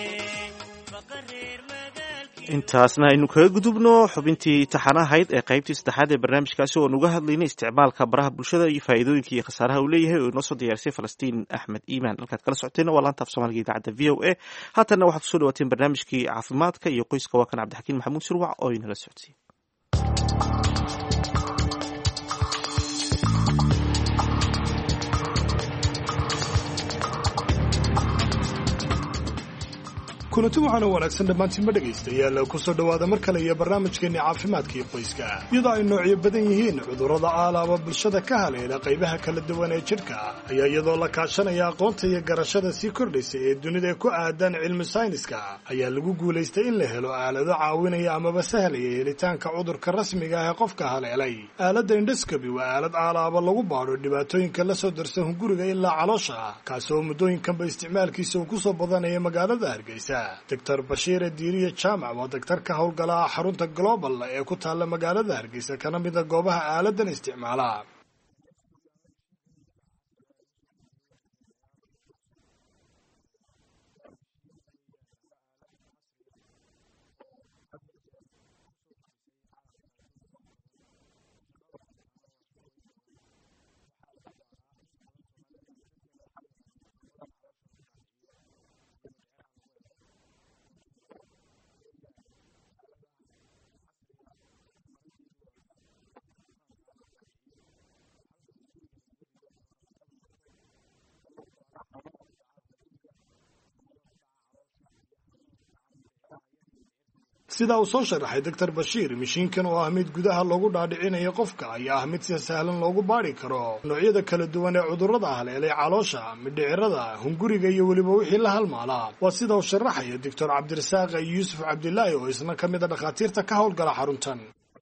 intaasna aynu kaga gudubno xubintii taxanahayd ee qaybtii saddexaad ee barnaamijkaasi oo nuga hadlaynay isticmaalka baraha bulshada iyo faa'iidooyinka iyo khasaaraha uu leeyahay oo inoo soo diyaarisay falastiin axmed iimaan. halkaad kala socoteen waa laanta af soomaaliga idaacadda v o a. haatanna waxaad kusoo dhawaateen barnaamijkii caafimaadka iyo qoyska waa kan cabdixakiin maxamuud surwac oo inala socodsiiye. kulanti waxaana wanaagsan dhammaantiinma dhegaystayaal ku soo dhowaada mar kale iyo barnaamijkeenni caafimaadka iyo qoyska. iyadoo ay noocyo badan yihiin cudurrada aalaaba bulshada ka haleela qaybaha kala duwan ee jidhka ayaa iyadoo la kaashanaya aqoonta iyo garashada sii kordhaysa ee dunida ku aadan cilmi sayniska ayaa lagu guulaystay in la helo aalado caawinaya amaba sahlaya helitaanka cudurka rasmiga ah ee qofka haleelay. aaladda indhoscobi waa aalad aalaaba lagu baadho dhibaatooyinka la soo darsa hunguriga ilaa caloosha, kaasi oo muddooyinkanba isticmaalkiisa uu ku soo badanaya magaalada Hargeysa. doctor bashiire diiriye jaamac waa daktar ka howlgala xarunta global ee ku taalla magaalada Hargeysa kana mid ah goobaha aaladan isticmaala. sida uu soo sharaxay doctor bashiir mishiinkan oo ah mid gudaha loogu dhaadhicinayo qofka ayaa ah mid si sahlan loogu baadhi karo noocyada kala duwan ee cudurrada haleelay caloosha mindhicirada hunguriga iyo weliba wixii la halmaalaa waa sida uu sharaxaya doctor cabdirasaaq yuusuf cabdilaahi oo isna ka mid a dhakhaatiirta ka howlgala xaruntan.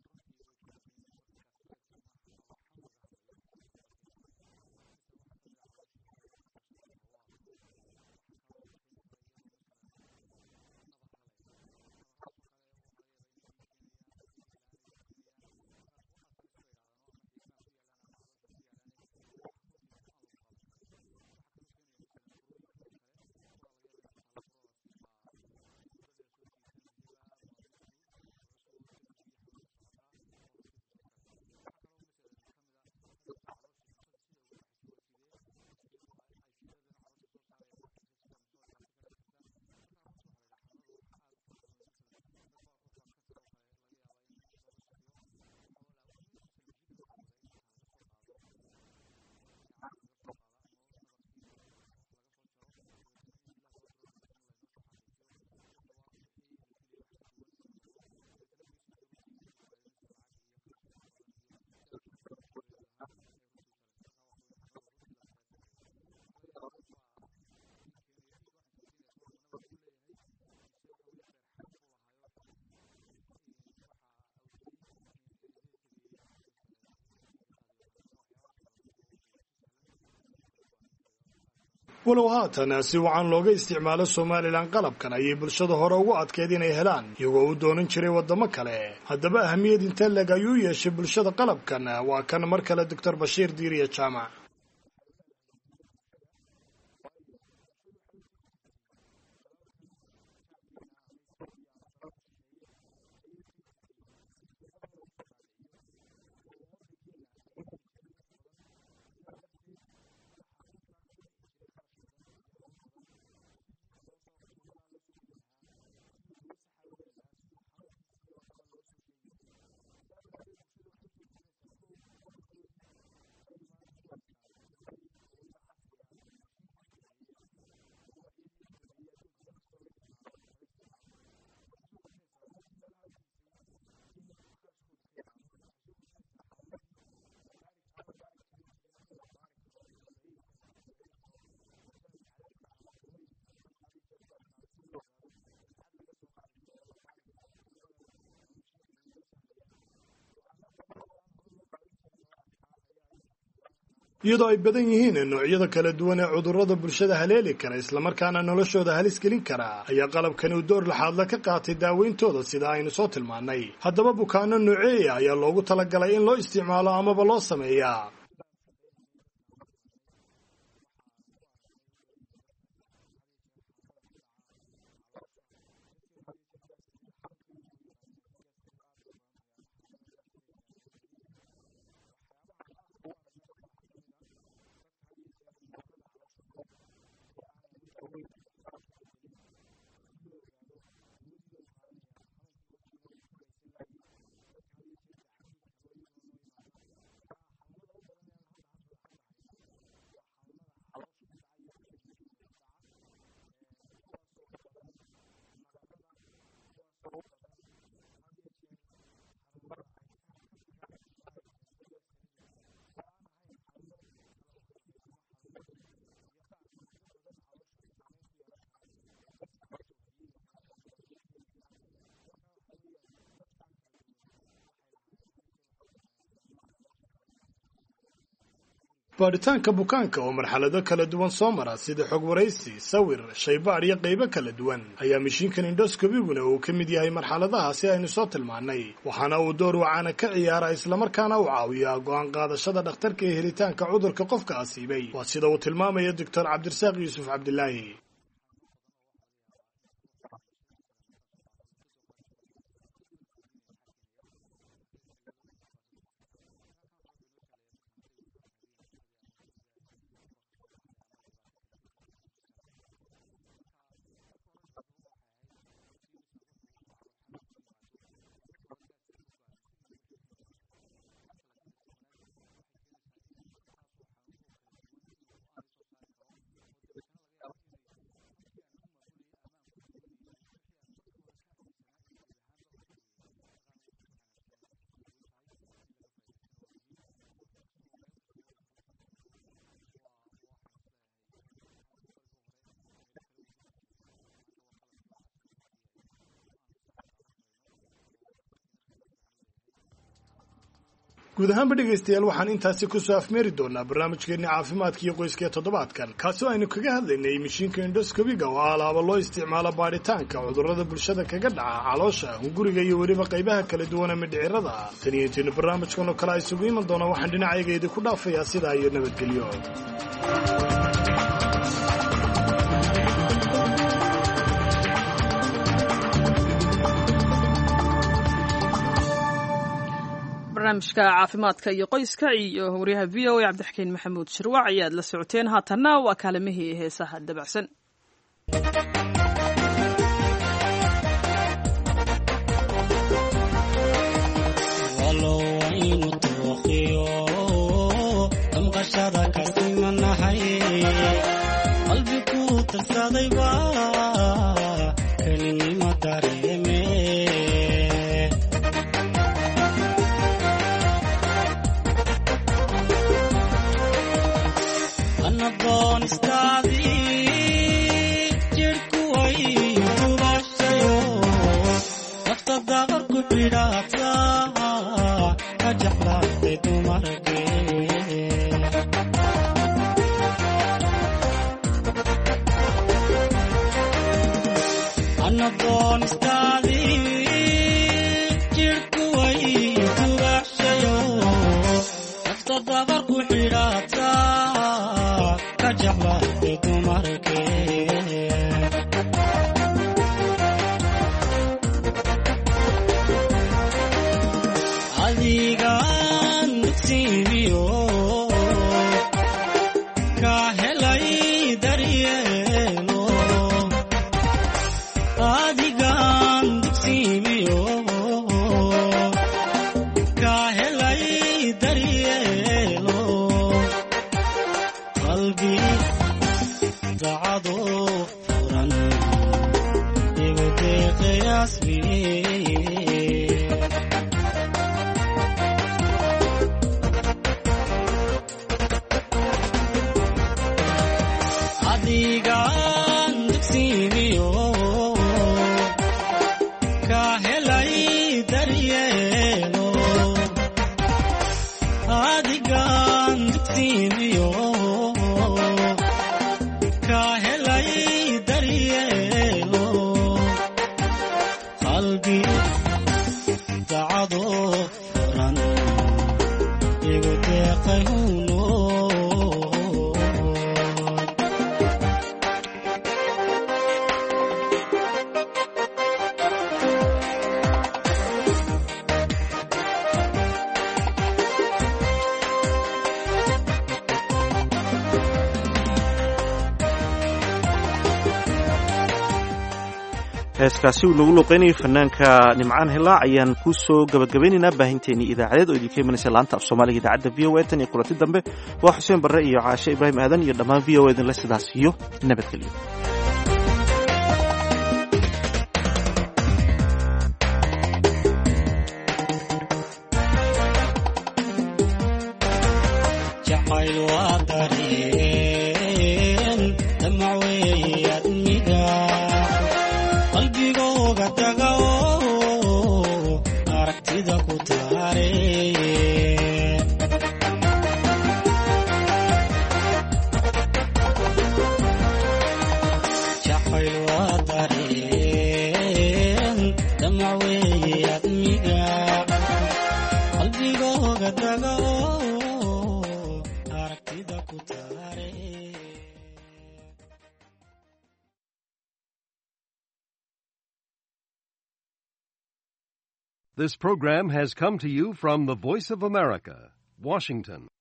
walow haatan si wacan looga isticmaalo somalilan qalabkan ayay bulshada hore ugu adkeyd inay helaan iyagoo u doonan jiray waddamo kale haddaba ahamiyad intee leg ayuu yeeshay bulshada qalabkan waa kan mar kale doctor bashiir diiriya jaamac. iyadoo ay badan yihiin noocyada kala duwan ee cudurrada bulshada haleeli kara islamarkaana noloshooda halis gelin kara ayaa qalabkani uu door laxaadla ka qaatay daaweyntooda sida aynu soo tilmaannay. haddaba bukaano nooceeya ayaa loogu talagalay in loo isticmaalo amaba loo sameeyaa. baadhitaanka bukaanka oo marxalado kala duwan soo mara sida xog waraysi sawir shaybaadh iyo qaybo kala duwan ayaa mishiinkan indhoskobiguna uu ka mid yahay marxaladahaasi aynu soo tilmaannay waxaana uu door wacaana ka ciyaara islamarkaana uu caawiyaa go'aan qaadashada dhakhtarka ee helitaanka cudurka qofka asiibay waa sida uu tilmaamaya doctor cabdirasaaq yuusuf cabdilaahi. guud ahaanba dhegaystayaal waxaan intaasi kusoo afmeeri doonaa barnaamijkeenni caafimaadka iyo qoyska ee toddobaadkan kaasoo aynu kaga hadlaynay mishiinka endoscobiga oo alaaba loo isticmaalo baadhitaanka cudurrada bulshada kaga dhaca caloosha hunguriga iyo weliba qaybaha kala duwan ee mindhicirada ah tan iyo intiinu barnaamijkan oo kale a isugu iman doona waxaan dhinacayga idinku dhaafayaa sidaa iyo nabadgelyo. barnaamijka caafimaadka iyo qoyska iyo waryaha v o a cabdixakiin maxamuud shirwac ayaad la socoteen. haatanna waa kaalimihii heesaha dabacsan. heeskaasi uu lagu luuqeynayay fanaanka nimcaan hilaac ayaan ku soo gabagabaynaynaa baahinteennii idaacadeed oo idinka imanaysa laanta af soomaaliga idaacadda v o a tan iyo kulanti dambe waa xuseen barre iyo caashe ibraahim aadan iyo dhammaan v o a idinle sidaas iyo nabadgelyo. This program has come to you from the Voice of America, Washington.